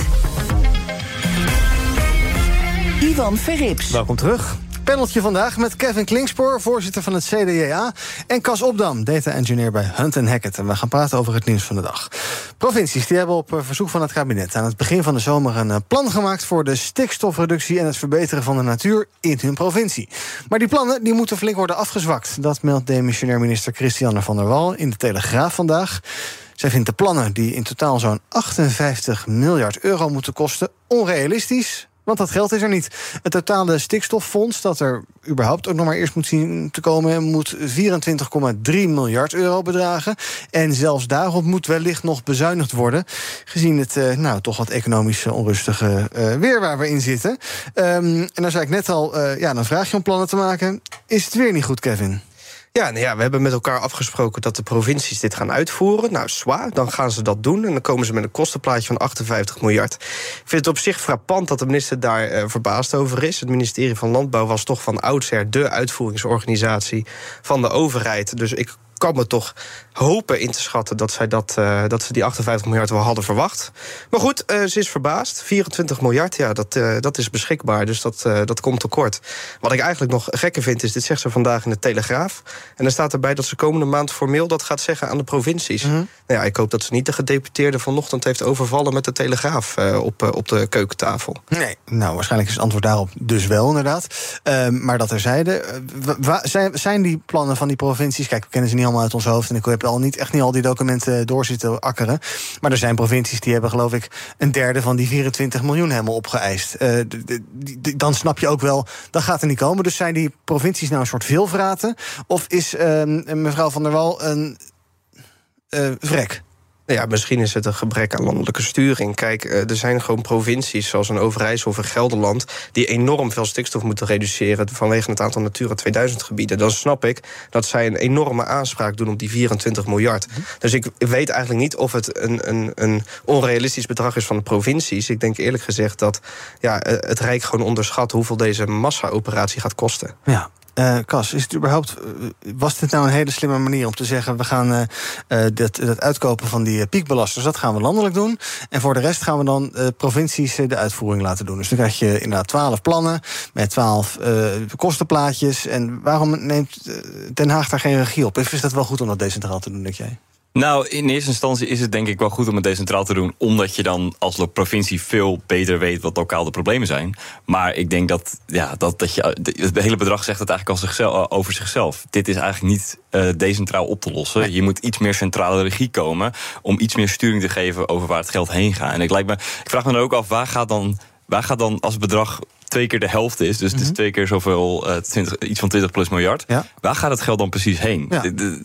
Speaker 5: Ivan Verrips.
Speaker 6: Welkom terug. Paneltje vandaag met Kevin Klingspoor, voorzitter van het C D J A... en Cas Opdam, data engineer bij Hunt en Hackett. En we gaan praten over het nieuws van de dag. Provincies die hebben op verzoek van het kabinet aan het begin van de zomer een plan gemaakt voor de stikstofreductie en het verbeteren van de natuur in hun provincie. Maar die plannen die moeten flink worden afgezwakt. Dat meldt demissionair minister Christiane van der Wal in de Telegraaf vandaag. Zij vindt de plannen, die in totaal zo'n achtenvijftig miljard euro moeten kosten, onrealistisch. Want dat geld is er niet. Het totale stikstoffonds, dat er überhaupt ook nog maar eerst moet zien te komen, moet vierentwintig komma drie miljard euro bedragen. En zelfs daarop moet wellicht nog bezuinigd worden, gezien het uh, nou, toch wat economisch onrustige uh, weer waar we in zitten. Um, en dan zei ik net al, uh, ja, dan vraag je om plannen te maken. Is het weer niet goed, Kevin?
Speaker 9: Ja, nou ja, we hebben met elkaar afgesproken dat de provincies dit gaan uitvoeren. Nou, zwaar, dan gaan ze dat doen. En dan komen ze met een kostenplaatje van achtenvijftig miljard. Ik vind het op zich frappant dat de minister daar uh, verbaasd over is. Het ministerie van Landbouw was toch van oudsher de uitvoeringsorganisatie van de overheid. Dus ik kan me toch hopen in te schatten dat, zij dat, uh, dat ze die achtenvijftig miljard wel hadden verwacht. Maar goed, uh, ze is verbaasd. vierentwintig miljard, ja, dat, uh, dat is beschikbaar, dus dat, uh, dat komt tekort. Wat ik eigenlijk nog gekker vind is, dit zegt ze vandaag in de Telegraaf. En dan staat erbij dat ze komende maand formeel dat gaat zeggen aan de provincies. Mm-hmm. Nou ja, ik hoop dat ze niet de gedeputeerde vanochtend heeft overvallen met de Telegraaf uh, op, uh, op de keukentafel.
Speaker 6: Nee, nou, waarschijnlijk is het antwoord daarop dus wel, inderdaad. Uh, maar dat terzijde, uh, wa- zijn, zijn die plannen van die provincies, kijk, we kennen ze niet allemaal uit ons hoofd en ik heb al niet, echt niet al die documenten doorzitten akkeren. Maar er zijn provincies die hebben, geloof ik, een derde van die vierentwintig miljoen helemaal opgeëist. Uh, d- d- d- dan snap je ook wel, dat gaat er niet komen. Dus zijn die provincies nou een soort veelvraten? Of is uh, mevrouw Van der Wal een uh, vrek?
Speaker 9: Ja, misschien is het een gebrek aan landelijke sturing. Kijk, er zijn gewoon provincies zoals een Overijssel of een Gelderland die enorm veel stikstof moeten reduceren vanwege het aantal Natura tweeduizend gebieden. Dan snap ik dat zij een enorme aanspraak doen op die vierentwintig miljard. Mm-hmm. Dus ik weet eigenlijk niet of het een, een, een onrealistisch bedrag is van de provincies. Ik denk eerlijk gezegd dat ja, het Rijk gewoon onderschat hoeveel deze massa-operatie gaat kosten.
Speaker 6: Ja. Uh, Cas, is het überhaupt, uh, was dit nou een hele slimme manier om te zeggen... we gaan uh, uh, dat, dat uitkopen van die uh, piekbelasters, dat gaan we landelijk doen... en voor de rest gaan we dan uh, provincies uh, de uitvoering laten doen. Dus dan krijg je inderdaad twaalf plannen met twaalf uh, kostenplaatjes. En waarom neemt uh, Den Haag daar geen regie op? Is dat wel goed om dat decentraal te doen, denk jij?
Speaker 8: Nou, in eerste instantie is het denk ik wel goed om het decentraal te doen... omdat je dan als provincie veel beter weet wat lokaal de problemen zijn. Maar ik denk dat, ja, dat, dat je, het hele bedrag zegt het eigenlijk al zichzelf, over zichzelf. Dit is eigenlijk niet uh, decentraal op te lossen. Nee. Je moet iets meer centrale regie komen... om iets meer sturing te geven over waar het geld heen gaat. En ik, lijkt me, ik vraag me dan ook af, waar gaat dan, waar gaat dan als het bedrag... twee keer de helft is, dus mm-hmm. het is twee keer zoveel... Uh, twintig, iets van twintig plus miljard. Ja. Waar gaat het geld dan precies heen? Ja. De, de,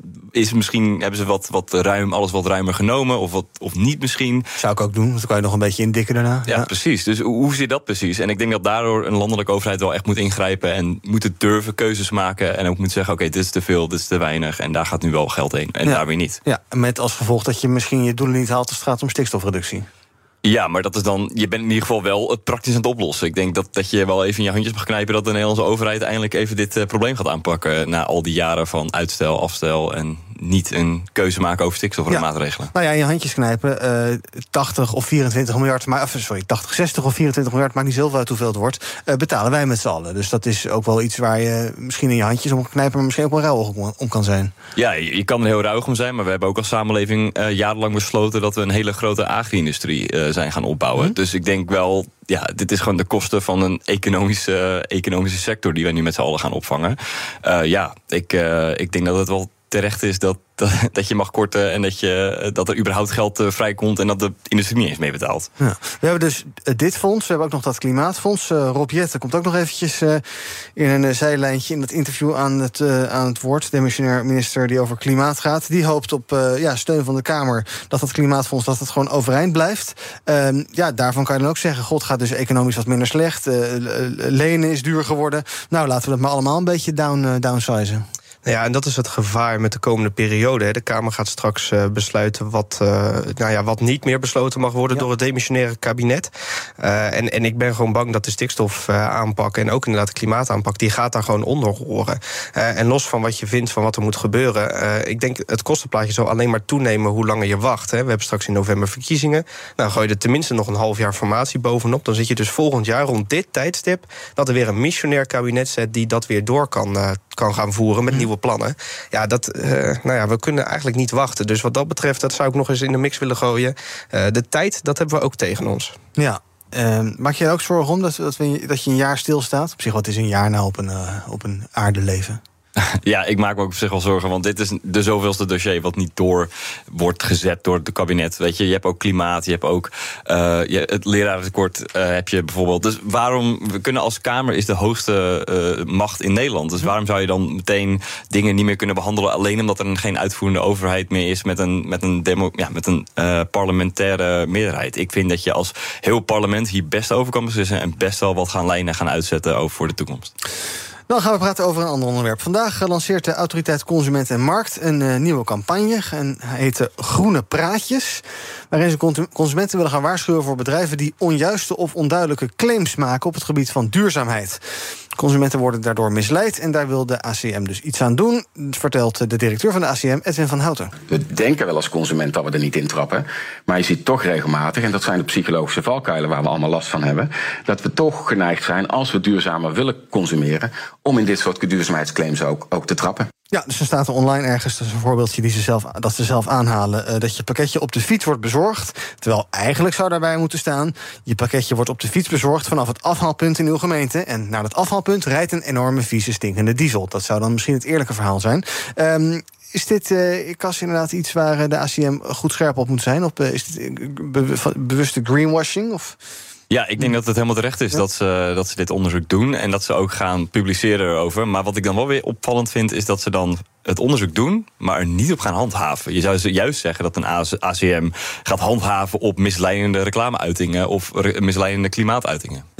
Speaker 8: Is misschien, hebben ze wat, wat ruim, alles wat ruimer genomen, of, wat, of niet misschien.
Speaker 6: Zou ik ook doen, want dan kan je nog een beetje indikken daarna.
Speaker 8: Ja, ja. precies. Dus hoe, hoe zit dat precies? En ik denk dat daardoor een landelijke overheid wel echt moet ingrijpen... en moet durven keuzes maken en ook moet zeggen... oké, okay, dit is te veel, dit is te weinig en daar gaat nu wel geld heen. En ja. daar weer niet.
Speaker 6: Ja, met als gevolg dat je misschien je doelen niet haalt... als het gaat om stikstofreductie.
Speaker 8: Ja, maar dat is dan, je bent in ieder geval wel het praktisch aan het oplossen. Ik denk dat, dat je wel even in je handjes mag knijpen... dat de Nederlandse overheid eindelijk even dit uh, probleem gaat aanpakken... na al die jaren van uitstel, afstel... en niet een keuze maken over stikstofmaatregelen.
Speaker 6: Ja. Nou ja, in je handjes knijpen, uh, tachtig of vierentwintig miljard... maar sorry, tachtig, zestig of vierentwintig miljard... maakt niet zoveel uit hoeveel het wordt, uh, betalen wij met z'n allen. Dus dat is ook wel iets waar je misschien in je handjes om kan knijpen... maar misschien ook wel ruig om kan zijn.
Speaker 8: Ja, je, je kan er heel ruig om zijn... maar we hebben ook als samenleving uh, jarenlang besloten... dat we een hele grote agri-industrie uh, zijn gaan opbouwen. Mm-hmm. Dus ik denk wel... ja, dit is gewoon de kosten van een economische, economische sector... die wij nu met z'n allen gaan opvangen. Uh, ja, ik, uh, ik denk dat het wel terecht is dat, dat, dat je mag korten... en dat, je, dat er überhaupt geld uh, vrijkomt... en dat de industrie niet eens mee betaalt.
Speaker 6: Ja. We hebben dus uh, dit fonds, we hebben ook nog dat klimaatfonds. Uh, Rob Jetten komt ook nog eventjes uh, in een uh, zijlijntje... in dat interview aan het, uh, aan het woord. Demissionair minister die over klimaat gaat. Die hoopt op uh, ja, steun van de Kamer... dat dat klimaatfonds dat het gewoon overeind blijft. Uh, ja, daarvan kan je dan ook zeggen... God gaat dus economisch wat minder slecht. Uh, lenen is duur geworden. Nou, laten we dat maar allemaal een beetje down, uh, downsizen.
Speaker 9: Ja, en dat is het gevaar met de komende periode. De Kamer gaat straks uh, besluiten wat, uh, nou ja, wat niet meer besloten mag worden... ja. door het demissionaire kabinet. Uh, en, en ik ben gewoon bang dat de stikstofaanpak... en ook inderdaad de klimaataanpak, die gaat daar gewoon onder horen. Uh, en los van wat je vindt van wat er moet gebeuren... Uh, ik denk het kostenplaatje zal alleen maar toenemen hoe langer je wacht. Hè. We hebben straks in november verkiezingen. Nou, gooi je er tenminste nog een half jaar formatie bovenop. Dan zit je dus volgend jaar rond dit tijdstip... dat er weer een missionair kabinet zet die dat weer door kan, uh, kan gaan voeren... met nieuwe plannen. Ja, dat, uh, nou ja, we kunnen eigenlijk niet wachten. Dus wat dat betreft, dat zou ik nog eens in de mix willen gooien. Uh, de tijd, dat hebben we ook tegen ons.
Speaker 6: Ja. Uh, maak je er ook zorgen om dat, dat, we, dat je een jaar stilstaat? Op zich, wat is een jaar nou op een, uh, op een aardeleven?
Speaker 8: Ja, ik maak me ook op zich wel zorgen, want dit is de zoveelste dossier wat niet door wordt gezet door het kabinet. Weet je, je hebt ook klimaat, je hebt ook uh, je, het lerarentekort uh, heb je bijvoorbeeld. Dus waarom, we kunnen als Kamer is de hoogste uh, macht in Nederland. Dus waarom zou je dan meteen dingen niet meer kunnen behandelen alleen omdat er geen uitvoerende overheid meer is met een, met een, demo, ja, met een uh, parlementaire meerderheid? Ik vind dat je als heel parlement hier best over kan beslissen en best wel wat gaan lijnen gaan uitzetten over voor de toekomst.
Speaker 6: Dan gaan we praten over een ander onderwerp. Vandaag lanceert de Autoriteit Consument en Markt een uh, nieuwe campagne. En hij heet de Groene Praatjes. Waarin ze consumenten willen gaan waarschuwen voor bedrijven die onjuiste of onduidelijke claims maken op het gebied van duurzaamheid. Consumenten worden daardoor misleid en daar wil de A C M dus iets aan doen, vertelt de directeur van de A C M, Edwin van Houten.
Speaker 17: We denken wel als consument dat we er niet in trappen, maar je ziet toch regelmatig, en dat zijn de psychologische valkuilen waar we allemaal last van hebben, dat we toch geneigd zijn, als we duurzamer willen consumeren, om in dit soort duurzaamheidsclaims ook, ook te trappen.
Speaker 6: Ja, dus er staat er online ergens, dat is een voorbeeldje die ze zelf, dat ze zelf aanhalen, uh, dat je pakketje op de fiets wordt bezorgd, terwijl eigenlijk zou daarbij moeten staan, je pakketje wordt op de fiets bezorgd vanaf het afhaalpunt in uw gemeente en naar dat afhaalpunt rijdt een enorme vieze stinkende diesel. Dat zou dan misschien het eerlijke verhaal zijn. Um, Is dit, uh, Cas, inderdaad iets waar de A C M goed scherp op moet zijn? Op, uh, is dit be- bewuste greenwashing? Of...
Speaker 8: Ja, ik denk dat het helemaal terecht is ja. dat, ze, dat ze dit onderzoek doen en dat ze ook gaan publiceren erover. Maar wat ik dan wel weer opvallend vind, is dat ze dan het onderzoek doen, maar er niet op gaan handhaven. Je zou juist zeggen dat een A C M gaat handhaven op misleidende reclameuitingen of misleidende klimaatuitingen.
Speaker 6: Ja.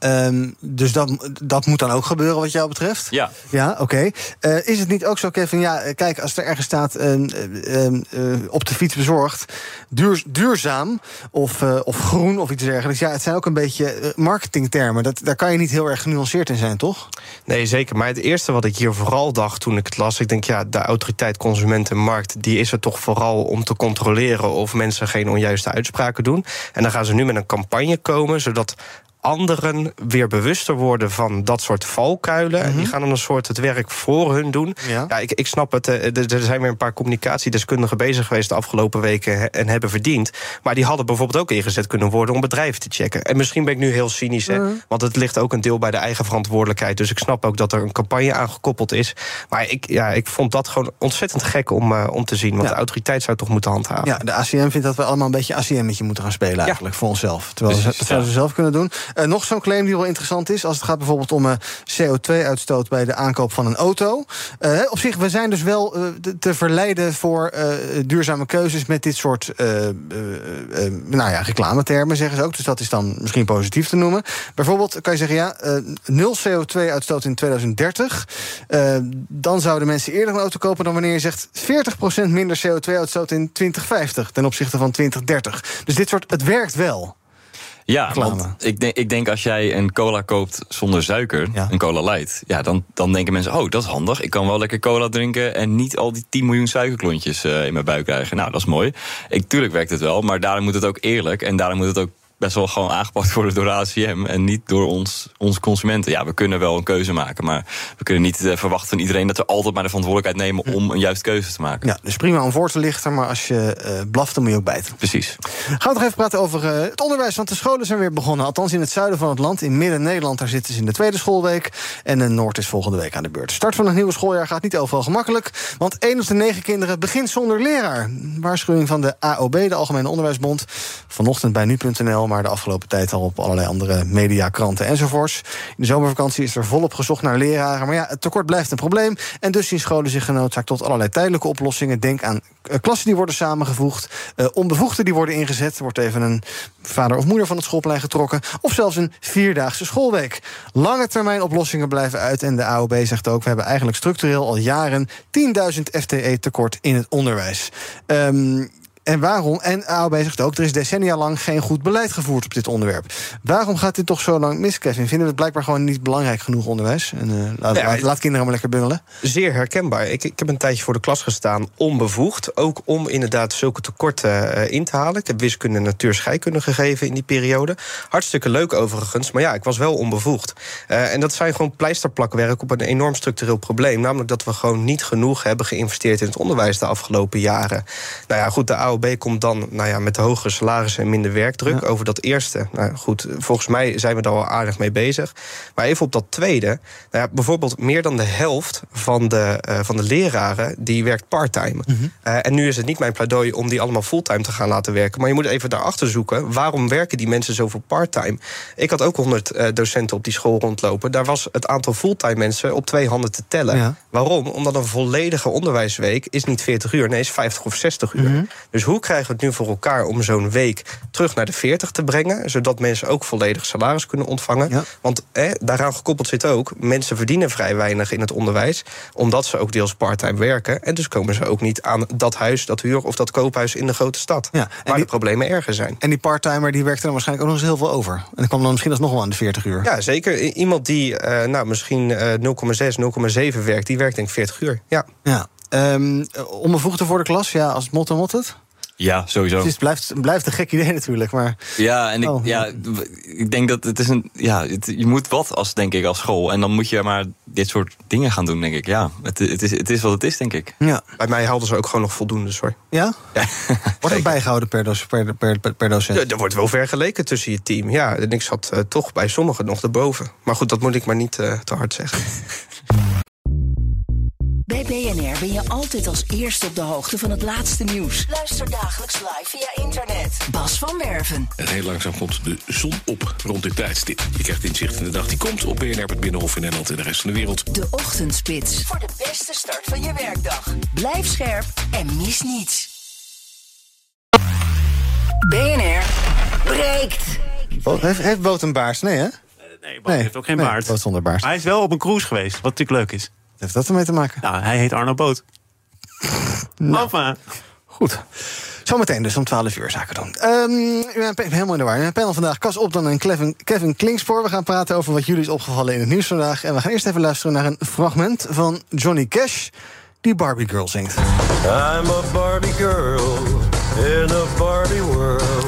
Speaker 6: Um, dus dat, dat moet dan ook gebeuren wat jou betreft?
Speaker 8: Ja.
Speaker 6: Ja, oké. Okay. Uh, is het niet ook zo, Kevin, ja, kijk, als er ergens staat uh, uh, uh, op de fiets bezorgd, duur, duurzaam of, uh, of groen of iets dergelijks. Ja, het zijn ook een beetje marketingtermen. Dat, daar kan je niet heel erg genuanceerd in zijn, toch?
Speaker 9: Nee, zeker. Maar het eerste wat ik hier vooral dacht toen ik het las, ik denk, ja, de autoriteit Consumentenmarkt, die is er toch vooral om te controleren of mensen geen onjuiste uitspraken doen. En dan gaan ze nu met een campagne komen, zodat anderen weer bewuster worden van dat soort valkuilen. Mm-hmm. En die gaan dan een soort het werk voor hun doen. Ja, ja ik, ik snap het. Er zijn weer een paar communicatiedeskundigen bezig geweest de afgelopen weken en hebben verdiend. Maar die hadden bijvoorbeeld ook ingezet kunnen worden om bedrijven te checken. En misschien ben ik nu heel cynisch, hè, mm-hmm. want het ligt ook een deel bij de eigen verantwoordelijkheid. Dus ik snap ook dat er een campagne aangekoppeld is. Maar ik, ja, ik vond dat gewoon ontzettend gek om, uh, om te zien. Want ja. de autoriteit zou het toch moeten handhaven.
Speaker 6: Ja, de A C M vindt dat we allemaal een beetje A C M'tje moeten gaan spelen eigenlijk, ja. voor onszelf. Terwijl dus, dat zouden ze zelf kunnen doen. Uh, nog zo'n claim die wel interessant is, als het gaat bijvoorbeeld om uh, C O twee uitstoot bij de aankoop van een auto. Uh, op zich, we zijn dus wel uh, te verleiden voor uh, duurzame keuzes met dit soort uh, uh, uh, nou ja, reclametermen, zeggen ze ook. Dus dat is dan misschien positief te noemen. Bijvoorbeeld kan je zeggen, ja, uh, nul C O twee uitstoot in tweeduizend dertig. Uh, dan zouden mensen eerder een auto kopen dan wanneer je zegt veertig procent minder C O twee uitstoot in twintig vijftig ten opzichte van twintig dertig. Dus dit soort, het werkt wel.
Speaker 8: Ja, reclame. Want ik denk, ik denk als jij een cola koopt zonder suiker, ja. een cola light, ja, dan, dan denken mensen, oh, dat is handig. Ik kan wel lekker cola drinken en niet al die tien miljoen suikerklontjes uh, in mijn buik krijgen. Nou, dat is mooi. Ik, tuurlijk werkt het wel, maar daarom moet het ook eerlijk en daarom moet het ook best wel gewoon aangepakt worden door de A C M en niet door ons, onze consumenten. Ja, we kunnen wel een keuze maken, maar we kunnen niet uh, verwachten van iedereen dat we altijd maar de verantwoordelijkheid nemen om een juiste keuze te maken.
Speaker 6: Ja, dus prima om voor te lichten, maar als je uh, blaft, dan moet je ook bijten.
Speaker 8: Precies.
Speaker 6: Gaan we nog even praten over uh, het onderwijs, want de scholen zijn weer begonnen. Althans in het zuiden van het land, in Midden-Nederland, daar zitten ze in de tweede schoolweek. En de Noord is volgende week aan de beurt. De start van het nieuwe schooljaar gaat niet overal gemakkelijk, want één op de negen kinderen begint zonder leraar. Waarschuwing van de A O B, de Algemene Onderwijsbond, vanochtend bij nu punt n l, maar de afgelopen tijd al op allerlei andere media, kranten enzovoorts. In de zomervakantie is er volop gezocht naar leraren, maar ja, het tekort blijft een probleem. En dus zien scholen zich genoodzaakt tot allerlei tijdelijke oplossingen. Denk aan uh, klassen die worden samengevoegd, uh, onbevoegden die worden ingezet. Er wordt even een vader of moeder van het schoolplein getrokken, of zelfs een vierdaagse schoolweek. Lange termijn oplossingen blijven uit en de A O B zegt ook, we hebben eigenlijk structureel al jaren tienduizend F T E tekort in het onderwijs. Um, En waarom? En A O B zegt ook, er is decennia lang geen goed beleid gevoerd op dit onderwerp. Waarom gaat dit toch zo lang mis, Kevin? Vinden we het blijkbaar gewoon niet belangrijk genoeg, onderwijs? En uh, laat, ja, laat, laat kinderen maar lekker bungelen.
Speaker 9: Zeer herkenbaar. Ik, ik heb een tijdje voor de klas gestaan, onbevoegd. Ook om inderdaad zulke tekorten uh, in te halen. Ik heb wiskunde, natuur, scheikunde gegeven in die periode. Hartstikke leuk overigens, maar ja, ik was wel onbevoegd. Uh, en dat zijn gewoon pleisterplakwerk op een enorm structureel probleem. Namelijk dat we gewoon niet genoeg hebben geïnvesteerd in het onderwijs de afgelopen jaren. Nou ja, goed, de A O B komt dan nou ja, met de hogere salarissen en minder werkdruk. Ja. Over dat eerste, nou goed, volgens mij zijn we daar al aardig mee bezig. Maar even op dat tweede, nou ja, bijvoorbeeld meer dan de helft van de, uh, van de leraren die werkt parttime. Mm-hmm. Uh, en nu is het niet mijn pleidooi om die allemaal fulltime te gaan laten werken. Maar je moet even daarachter zoeken, waarom werken die mensen zoveel parttime? Ik had ook honderd uh, docenten op die school rondlopen. Daar was het aantal fulltime mensen op twee handen te tellen. Ja. Waarom? Omdat een volledige onderwijsweek is niet veertig uur, nee, is vijftig of zestig uur. Mm-hmm. Dus hoe krijgen we het nu voor elkaar om zo'n week terug naar de veertig te brengen, zodat mensen ook volledig salaris kunnen ontvangen? Ja. Want eh, daaraan gekoppeld zit ook, mensen verdienen vrij weinig in het onderwijs, omdat ze ook deels parttime werken. En dus komen ze ook niet aan dat huis, dat huur of dat koophuis in de grote stad. Ja, waar die, de problemen erger zijn.
Speaker 6: En die parttimer die werkt er dan waarschijnlijk ook nog eens heel veel over. En dan kwam dan misschien alsnog wel aan de veertig uur.
Speaker 9: Ja, zeker. Iemand die uh, nou, misschien uh, nul komma zes, nul komma zeven werkt, die werkt denk ik veertig uur. Ja.
Speaker 6: Ja. Um, onbevoegde voor de klas, ja, als het motto mot het.
Speaker 8: Ja, sowieso.
Speaker 6: Dus het blijft, blijft een gek idee natuurlijk, maar...
Speaker 8: Ja, en ik, oh. ja, ik denk dat het is een... Ja, het, je moet wat, als, denk ik, als school. En dan moet je maar dit soort dingen gaan doen, denk ik. Ja, het, het, is, het is wat het is, denk ik.
Speaker 9: Ja. Bij mij haalden ze ook gewoon nog voldoende, sorry.
Speaker 6: Ja? Ja. Wordt er bijgehouden per, doc, per, per, per docent?
Speaker 9: Ja, er wordt wel vergeleken tussen je team. Ja, en ik zat uh, toch bij sommigen nog erboven. Maar goed, dat moet ik maar niet uh, te hard zeggen.
Speaker 5: Bij B N R ben je altijd als eerste op de hoogte van het laatste nieuws. Luister dagelijks live via internet. Bas van Werven.
Speaker 18: En heel langzaam komt de zon op rond dit tijdstip. Je krijgt inzicht in de dag die komt op B N R, het Binnenhof in Nederland en de rest van de wereld.
Speaker 5: De Ochtendspits. Voor de beste start van je werkdag. Blijf scherp en mis niets. B N R breekt.
Speaker 6: Heeft, heeft Boot een baars? Nee, hè?
Speaker 19: Nee, Bart heeft ook geen baard.
Speaker 6: Boot zonder baard.
Speaker 19: Maar hij is wel op een cruise geweest, wat natuurlijk leuk is.
Speaker 6: Wat heeft dat ermee te maken?
Speaker 19: Nou, hij heet Arno Boot.
Speaker 6: Nou,
Speaker 19: Enfin.
Speaker 6: Goed. Zometeen dus om twaalf uur zaken doen. Um, helemaal in de war. In het panel vandaag Cas Opdan en Kevin, Kevin Klingspoor. We gaan praten over wat jullie is opgevallen in het nieuws vandaag. En we gaan eerst even luisteren naar een fragment van Johnny Cash, die Barbie Girl zingt.
Speaker 20: I'm a Barbie girl in a Barbie world.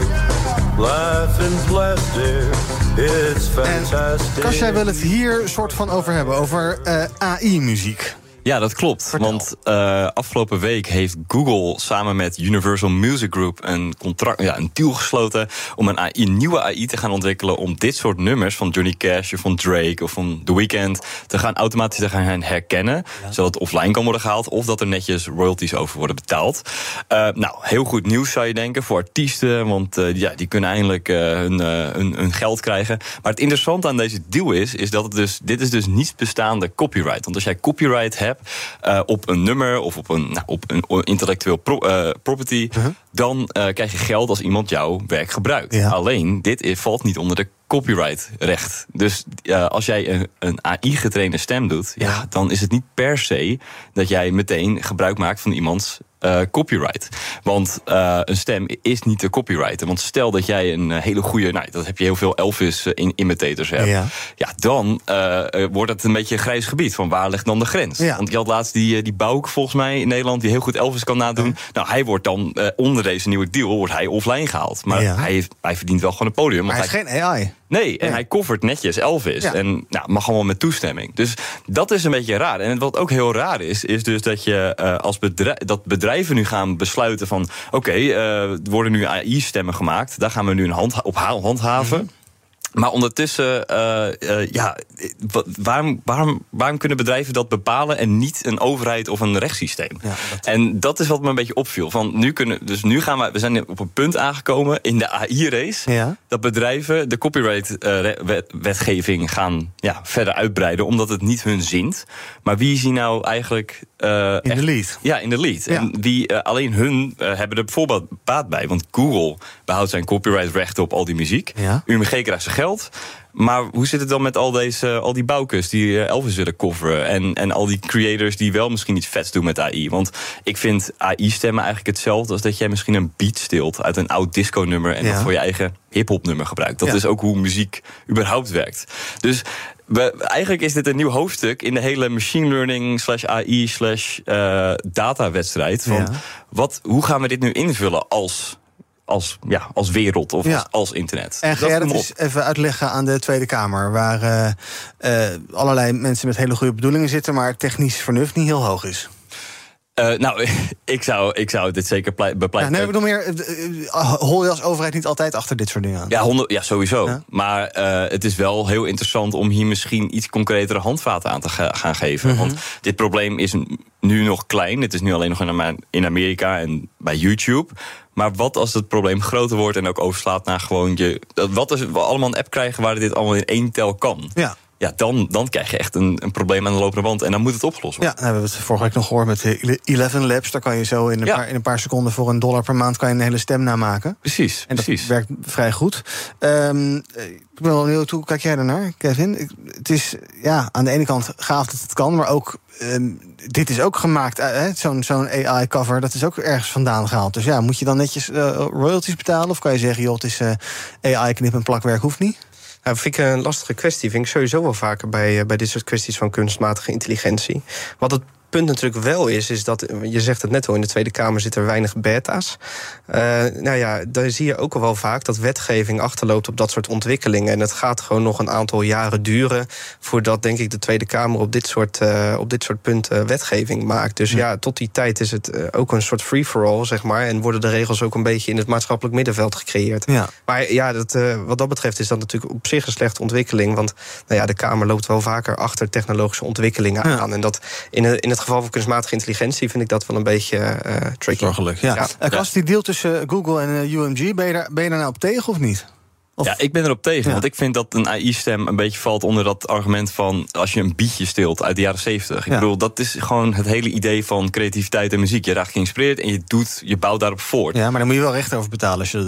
Speaker 20: Life in plastic, it's fantastic.
Speaker 6: Cas, jij wil het hier soort van over hebben, over uh, A I-muziek.
Speaker 8: Ja, dat klopt. Vertel. Want uh, afgelopen week heeft Google samen met Universal Music Group een contract, ja, een deal gesloten om een, A I, een nieuwe A I te gaan ontwikkelen om dit soort nummers van Johnny Cash of van Drake of van The Weeknd te gaan automatisch te gaan herkennen, ja. zodat het offline kan worden gehaald of dat er netjes royalties over worden betaald. Uh, nou, heel goed nieuws zou je denken voor artiesten, want uh, ja, die kunnen eindelijk uh, hun, uh, hun, hun geld krijgen. Maar het interessante aan deze deal is, is dat het dus, dit is dus niet bestaande copyright. Want als jij copyright hebt Uh, op een nummer of op een, nou, op een intellectueel pro, uh, property, uh-huh. dan uh, krijg je geld als iemand jouw werk gebruikt. Ja. Alleen, dit is, valt niet onder de copyrightrecht. Dus uh, als jij een, een A I-getrainde stem doet, ja. ja, dan is het niet per se dat jij meteen gebruik maakt van iemands Uh, copyright. Want uh, een stem is niet te copyrighten. Want stel dat jij een hele goede, nou, dat heb je heel veel Elvis-imitators hebt. Ja, ja dan uh, wordt het een beetje een grijs gebied. Van waar ligt dan de grens? Ja. Want je had laatst die, die Bouk volgens mij in Nederland, die heel goed Elvis kan nadoen. Ja. Nou, hij wordt dan uh, onder deze nieuwe deal wordt hij offline gehaald. Maar ja. hij, heeft, hij verdient wel gewoon een podium.
Speaker 6: Maar hij is hij... geen A I.
Speaker 8: Nee, en nee. hij covert netjes Elvis. Ja. En nou, mag allemaal met toestemming. Dus dat is een beetje raar. En wat ook heel raar is, is dus dat je uh, als bedrijf, dat bedrijven nu gaan besluiten van oké, okay, uh, er worden nu A I-stemmen gemaakt. Daar gaan we nu een hand, op handhaven. Mm-hmm. Maar ondertussen, uh, uh, ja, waarom, waarom, waarom kunnen bedrijven dat bepalen en niet een overheid of een rechtssysteem? Ja, dat... En dat is wat me een beetje opviel. Van nu kunnen, dus nu gaan we, we zijn op een punt aangekomen in de A I-race, ja. dat bedrijven de copyright-wetgeving uh, gaan ja, verder uitbreiden, omdat het niet hun zint. Maar wie is hier nou eigenlijk Uh,
Speaker 6: in de lead.
Speaker 8: Ja, in de lead. Ja. En wie, uh, alleen hun uh, hebben er bijvoorbeeld baat bij. Want Google behoudt zijn copyrightrechten op al die muziek. Ja. U M G krijgt zijn geld. Maar hoe zit het dan met al, deze, al die bouwkes die Elvis willen coveren? En, en al die creators die wel misschien iets vets doen met A I? Want ik vind A I-stemmen eigenlijk hetzelfde als dat jij misschien een beat steelt uit een oud disco-nummer en ja. dat voor je eigen hip-hop-nummer gebruikt. Dat ja. is ook hoe muziek überhaupt werkt. Dus we, eigenlijk is dit een nieuw hoofdstuk in de hele machine learning slash A I slash uh, data-wedstrijd. Van ja. wat, hoe gaan we dit nu invullen als... Als, ja, als wereld of ja. als, als internet.
Speaker 6: En ga jij dat eens even uitleggen aan de Tweede Kamer, waar uh, uh, allerlei mensen met hele goede bedoelingen zitten, maar technisch vernuft niet heel hoog is?
Speaker 8: Uh, nou, ik zou, ik zou dit zeker bepleiten.
Speaker 6: Ja, nee, ik bedoel meer, uh, hol je als overheid niet altijd achter dit soort dingen aan?
Speaker 8: Ja, honderd, ja sowieso. Ja? Maar uh, het is wel heel interessant om hier misschien iets concretere handvaten aan te ga, gaan geven. Mm-hmm. Want dit probleem is nu nog klein. Het is nu alleen nog in Amerika en bij YouTube. Maar wat als het probleem groter wordt en ook overslaat naar gewoon je... Wat als we allemaal een app krijgen waar dit allemaal in één tel kan? Ja. Ja, dan, dan krijg je echt een, een probleem aan de lopende band. En dan moet het opgelost worden.
Speaker 6: Ja, nou, we hebben het vorige week nog gehoord met de elf Labs. Daar kan je zo in een, ja. paar, in een paar seconden voor een dollar per maand kan je een hele stem namaken.
Speaker 8: Precies,
Speaker 6: en dat
Speaker 8: precies.
Speaker 6: werkt vrij goed. Um, ik ben wel benieuwd, hoe kijk jij daarnaar, Kevin? Het is ja, aan de ene kant gaaf dat het kan, maar ook... Um, dit is ook gemaakt, uh, zo'n, zo'n A I-cover, dat is ook ergens vandaan gehaald. Dus ja, moet je dan netjes uh, royalties betalen? Of kan je zeggen, joh, het is uh, A I-knip en plakwerk, hoeft niet?
Speaker 9: Nou, vind ik een lastige kwestie. Vind ik sowieso wel vaker bij, bij dit soort kwesties van kunstmatige intelligentie. Wat het punt natuurlijk wel is, is dat, je zegt het net al, in de Tweede Kamer zitten er weinig beta's. Uh, nou ja, daar zie je ook al wel vaak dat wetgeving achterloopt op dat soort ontwikkelingen. En het gaat gewoon nog een aantal jaren duren voordat, denk ik, de Tweede Kamer op dit soort, uh, op dit soort punten wetgeving maakt. Dus ja, ja tot die tijd is het uh, ook een soort free-for-all, zeg maar. En worden de regels ook een beetje in het maatschappelijk middenveld gecreëerd. Ja. Maar ja, dat, uh, wat dat betreft is dat natuurlijk op zich een slechte ontwikkeling. Want nou ja, de Kamer loopt wel vaker achter technologische ontwikkelingen ja. aan. En dat in, in het geval van kunstmatige intelligentie vind ik dat wel een beetje uh, tricky.
Speaker 6: Zorgelijk, ja. ja. Uh, Kas, die deal tussen Google en uh, U M G, ben je, daar, ben je daar nou op tegen of niet? Of?
Speaker 8: Ja, ik ben erop tegen, ja. want ik vind dat een A I-stem een beetje valt onder dat argument van als je een beatje steelt uit de jaren zeventig. Ik ja. bedoel, dat is gewoon het hele idee van creativiteit en muziek. Je raakt geïnspireerd en je doet, je bouwt daarop voort.
Speaker 6: Ja, maar dan moet je wel recht over betalen als je dat doet.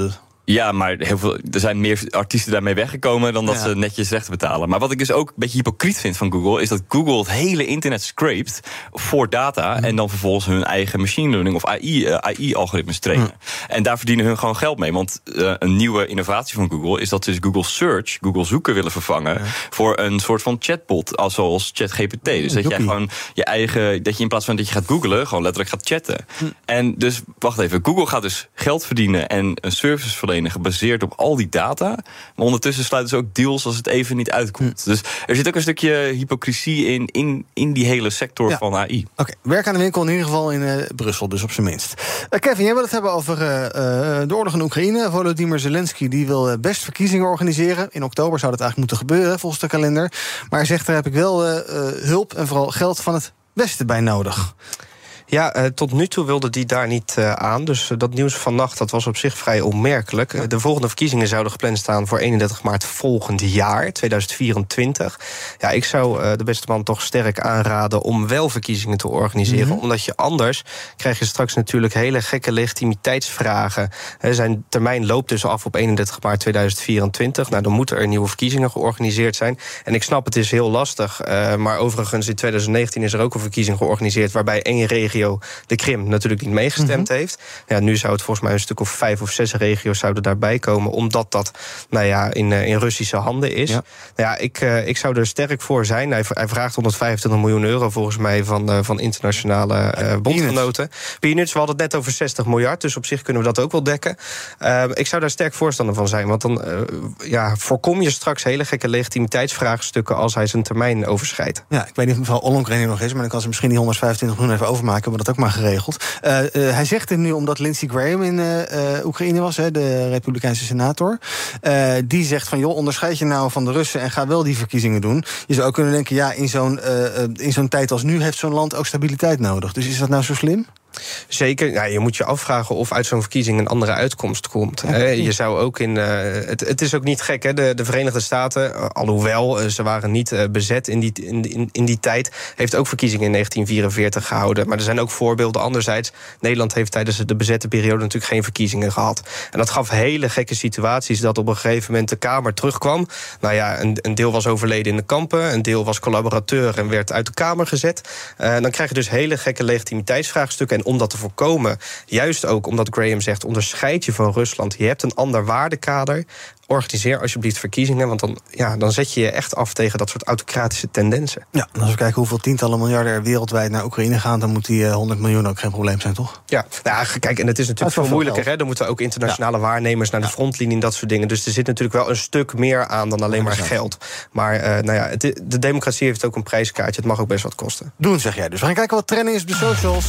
Speaker 8: Ja, maar heel veel, er zijn meer artiesten daarmee weggekomen dan dat ja. ze netjes rechten betalen. Maar wat ik dus ook een beetje hypocriet vind van Google, is dat Google het hele internet scrapt voor data. Mm. En dan vervolgens hun eigen machine learning of A I-algoritmes uh, trainen. Mm. En daar verdienen hun gewoon geld mee. Want uh, een nieuwe innovatie van Google is dat ze dus Google Search, Google zoeken willen vervangen ja. voor een soort van chatbot, als zoals ChatGPT. Dus dat jij gewoon je eigen, dat je in plaats van dat je gaat googlen, gewoon letterlijk gaat chatten. Mm. En dus, wacht even, Google gaat dus geld verdienen en een service verlenen gebaseerd op al die data. Maar ondertussen sluiten ze ook deals als het even niet uitkomt. Hm. Dus er zit ook een stukje hypocrisie in, in, in die hele sector ja. van A I.
Speaker 6: Oké, okay. Werk aan de winkel in ieder geval in uh, Brussel, dus op zijn minst. Uh, Kevin, jij wil het hebben over uh, uh, de oorlog in Oekraïne. Volodymyr Zelensky die wil uh, best verkiezingen organiseren. In oktober zou dat eigenlijk moeten gebeuren, volgens de kalender. Maar hij zegt, daar heb ik wel uh, uh, hulp en vooral geld van het Westen bij nodig.
Speaker 9: Ja, uh, tot nu toe wilde die daar niet uh, aan. Dus uh, dat nieuws vannacht, dat was op zich vrij onmerkelijk. Ja. Uh, de volgende verkiezingen zouden gepland staan voor eenendertig maart volgend jaar, tweeduizend vierentwintig. Ja, ik zou uh, de beste man toch sterk aanraden om wel verkiezingen te organiseren. Mm-hmm. Omdat je anders krijg je straks natuurlijk hele gekke legitimiteitsvragen. Uh, zijn termijn loopt dus af op eenendertig maart tweeduizend vierentwintig. Nou, dan moeten er nieuwe verkiezingen georganiseerd zijn. En ik snap, het is heel lastig. Uh, maar overigens, in tweeduizend negentien is er ook een verkiezing georganiseerd waarbij één regio, de Krim, natuurlijk niet meegestemd mm-hmm. heeft. Ja, nu zou het volgens mij een stuk of vijf of zes regio's zouden daarbij komen, omdat dat nou ja, in, in Russische handen is. Ja, nou ja ik, uh, ik zou er sterk voor zijn. Hij, hij vraagt honderdvijfentwintig miljoen euro volgens mij van, uh, van internationale uh, bondgenoten. Peanuts, we hadden het net over zestig miljard, dus op zich kunnen we dat ook wel dekken. Uh, ik zou daar sterk voorstander van zijn, want dan uh, ja, voorkom je straks hele gekke legitimiteitsvraagstukken als hij zijn termijn overschrijdt.
Speaker 6: Ja, ik weet niet of mevrouw Ollongren hier nog is, maar ik kan ze misschien die honderdvijfentwintig miljoen even overmaken. Hebben we dat ook maar geregeld. Uh, uh, hij zegt dit nu omdat Lindsey Graham in uh, uh, Oekraïne was, hè, de Republikeinse senator. Uh, die zegt van, joh, onderscheid je nou van de Russen en ga wel die verkiezingen doen. Je zou ook kunnen denken, ja, in zo'n, uh, in zo'n tijd als nu heeft zo'n land ook stabiliteit nodig. Dus is dat nou zo slim?
Speaker 9: Zeker. Ja, je moet je afvragen of uit zo'n verkiezing een andere uitkomst komt. Ja, je zou ook in. Uh, het, het is ook niet gek, hè? De, de Verenigde Staten, uh, alhoewel uh, ze waren niet uh, bezet in die, in, in, in die tijd, heeft ook verkiezingen in negentien vierenveertig gehouden. Maar er zijn ook voorbeelden. Anderzijds, Nederland heeft tijdens de bezette periode natuurlijk geen verkiezingen gehad. En dat gaf hele gekke situaties, dat op een gegeven moment de Kamer terugkwam. Nou ja, een, een deel was overleden in de kampen, een deel was collaborateur en werd uit de Kamer gezet. Uh, dan krijg je dus hele gekke legitimiteitsvraagstukken. En om dat te voorkomen, juist ook omdat Graham zegt, onderscheid je van Rusland. Je hebt een ander waardekader. Organiseer alsjeblieft verkiezingen, want dan, ja, dan zet je je echt af tegen dat soort autocratische tendensen.
Speaker 6: Ja, en als we kijken hoeveel tientallen miljarden er wereldwijd naar Oekraïne gaan, dan moet die uh, honderd miljoen ook geen probleem zijn, toch?
Speaker 9: Ja, nou, kijk, en het is natuurlijk veel moeilijker. Hè? Er moeten ook internationale ja. waarnemers naar de frontlinie en dat soort dingen. Dus er zit natuurlijk wel een stuk meer aan dan alleen maar geld. Maar uh, nou ja, het, de democratie heeft ook een prijskaartje. Het mag ook best wat kosten.
Speaker 6: Doen, zeg jij dus. We gaan kijken wat trending is op de socials.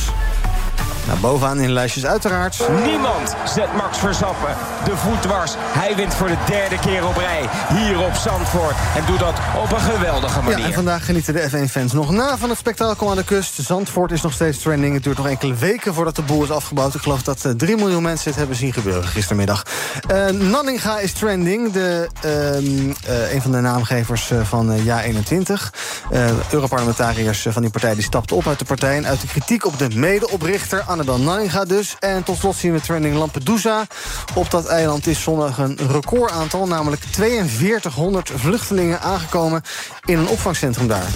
Speaker 6: Nou, bovenaan in de lijstjes uiteraard.
Speaker 21: Niemand zet Max Verstappen de voet dwars. Hij wint voor de derde keer op rij hier op Zandvoort. En doet dat op een geweldige manier.
Speaker 6: Ja, en vandaag genieten de F één fans nog na van het spektakel aan de kust. Zandvoort is nog steeds trending. Het duurt nog enkele weken voordat de boel is afgebouwd. Ik geloof dat uh, drie miljoen mensen het hebben zien gebeuren gistermiddag. Uh, Nanninga is trending. De, uh, uh, een van de naamgevers uh, van uh, Ja eenentwintig. Uh, Europarlementariërs uh, van die partij die stapten op uit de partij. En uit de kritiek op de medeoprichter Annabel Nanninga dus. En tot slot zien we trending Lampedusa. Op dat eiland is zondag een recordaantal, namelijk tweeënveertighonderd vluchtelingen aangekomen in een opvangcentrum daar.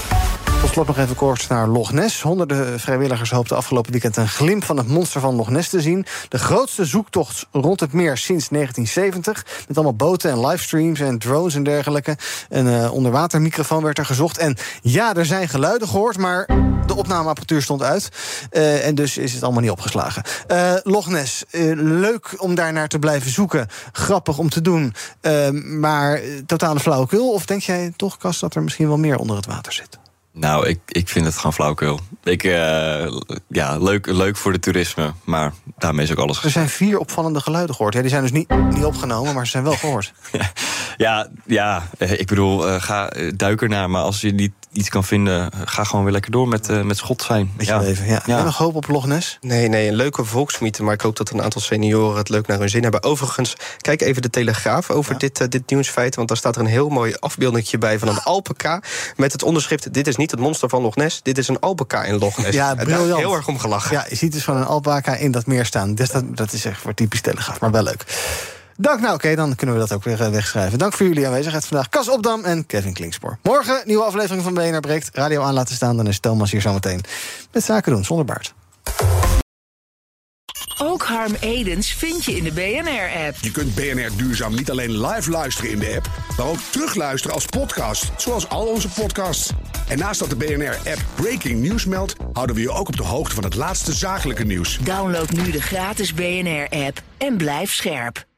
Speaker 6: Tot slot nog even kort naar Loch Ness. Honderden vrijwilligers hoopten afgelopen weekend een glimp van het monster van Loch Ness te zien. De grootste zoektocht rond het meer sinds negentien zeventig. Met allemaal boten en livestreams en drones en dergelijke. Een uh, onderwatermicrofoon werd er gezocht. En ja, er zijn geluiden gehoord, maar de opnameapparatuur stond uit. Uh, en dus is het allemaal niet opgeslagen. Uh, Loch Ness, uh, leuk om daar naar te blijven zoeken. Grappig om te doen. Uh, maar uh, totale flauwekul? Of denk jij toch, Cas, dat er misschien wel meer onder het water zit?
Speaker 8: Nou, ik, ik vind het gewoon flauwekul. Ik, uh, ja, leuk, leuk voor de toerisme, maar daarmee is ook alles gezegd.
Speaker 6: Er zijn vier opvallende geluiden gehoord. Ja, die zijn dus niet, niet opgenomen, maar ze zijn wel gehoord.
Speaker 8: ja, ja, ik bedoel, uh, ga duik ernaar. Maar als je niet iets kan vinden, ga gewoon weer lekker door met, uh, met schot zijn.
Speaker 6: Beetje ja. Leven, ja. Ja. Nog hoop op Loch Ness?
Speaker 9: Nee, nee, een leuke volksmythe, maar ik hoop dat een aantal senioren het leuk naar hun zin hebben. Overigens, kijk even de Telegraaf over ja. dit, uh, dit nieuwsfeit, want daar staat er een heel mooi afbeeldingje bij van een alpaca met het onderschrift: dit is niet het monster van Loch Ness, dit is een alpaca in Loch Ness.
Speaker 6: Ja, briljant.
Speaker 9: Daar heel erg om gelachen.
Speaker 6: Ja, je ziet dus van een alpaca in dat meer staan. Dus dat, dat is echt voor typisch Telegraaf, maar wel leuk. Dank, nou oké, okay, dan kunnen we dat ook weer uh, wegschrijven. Dank voor jullie aanwezigheid vandaag. Cas Opdam en Kevin Klingspoor. Morgen, nieuwe aflevering van B N R Breekt. Radio aan laten staan, dan is Thomas hier zometeen met Zaken doen, zonder baard.
Speaker 5: Ook Harm Edens vind je in de B N R-app.
Speaker 2: Je kunt B N R Duurzaam niet alleen live luisteren in de app, maar ook terugluisteren als podcast, zoals al onze podcasts. En naast dat de B N R-app Breaking News meldt, houden we je ook op de hoogte van het laatste zakelijke nieuws.
Speaker 5: Download nu de gratis B N R-app en blijf scherp.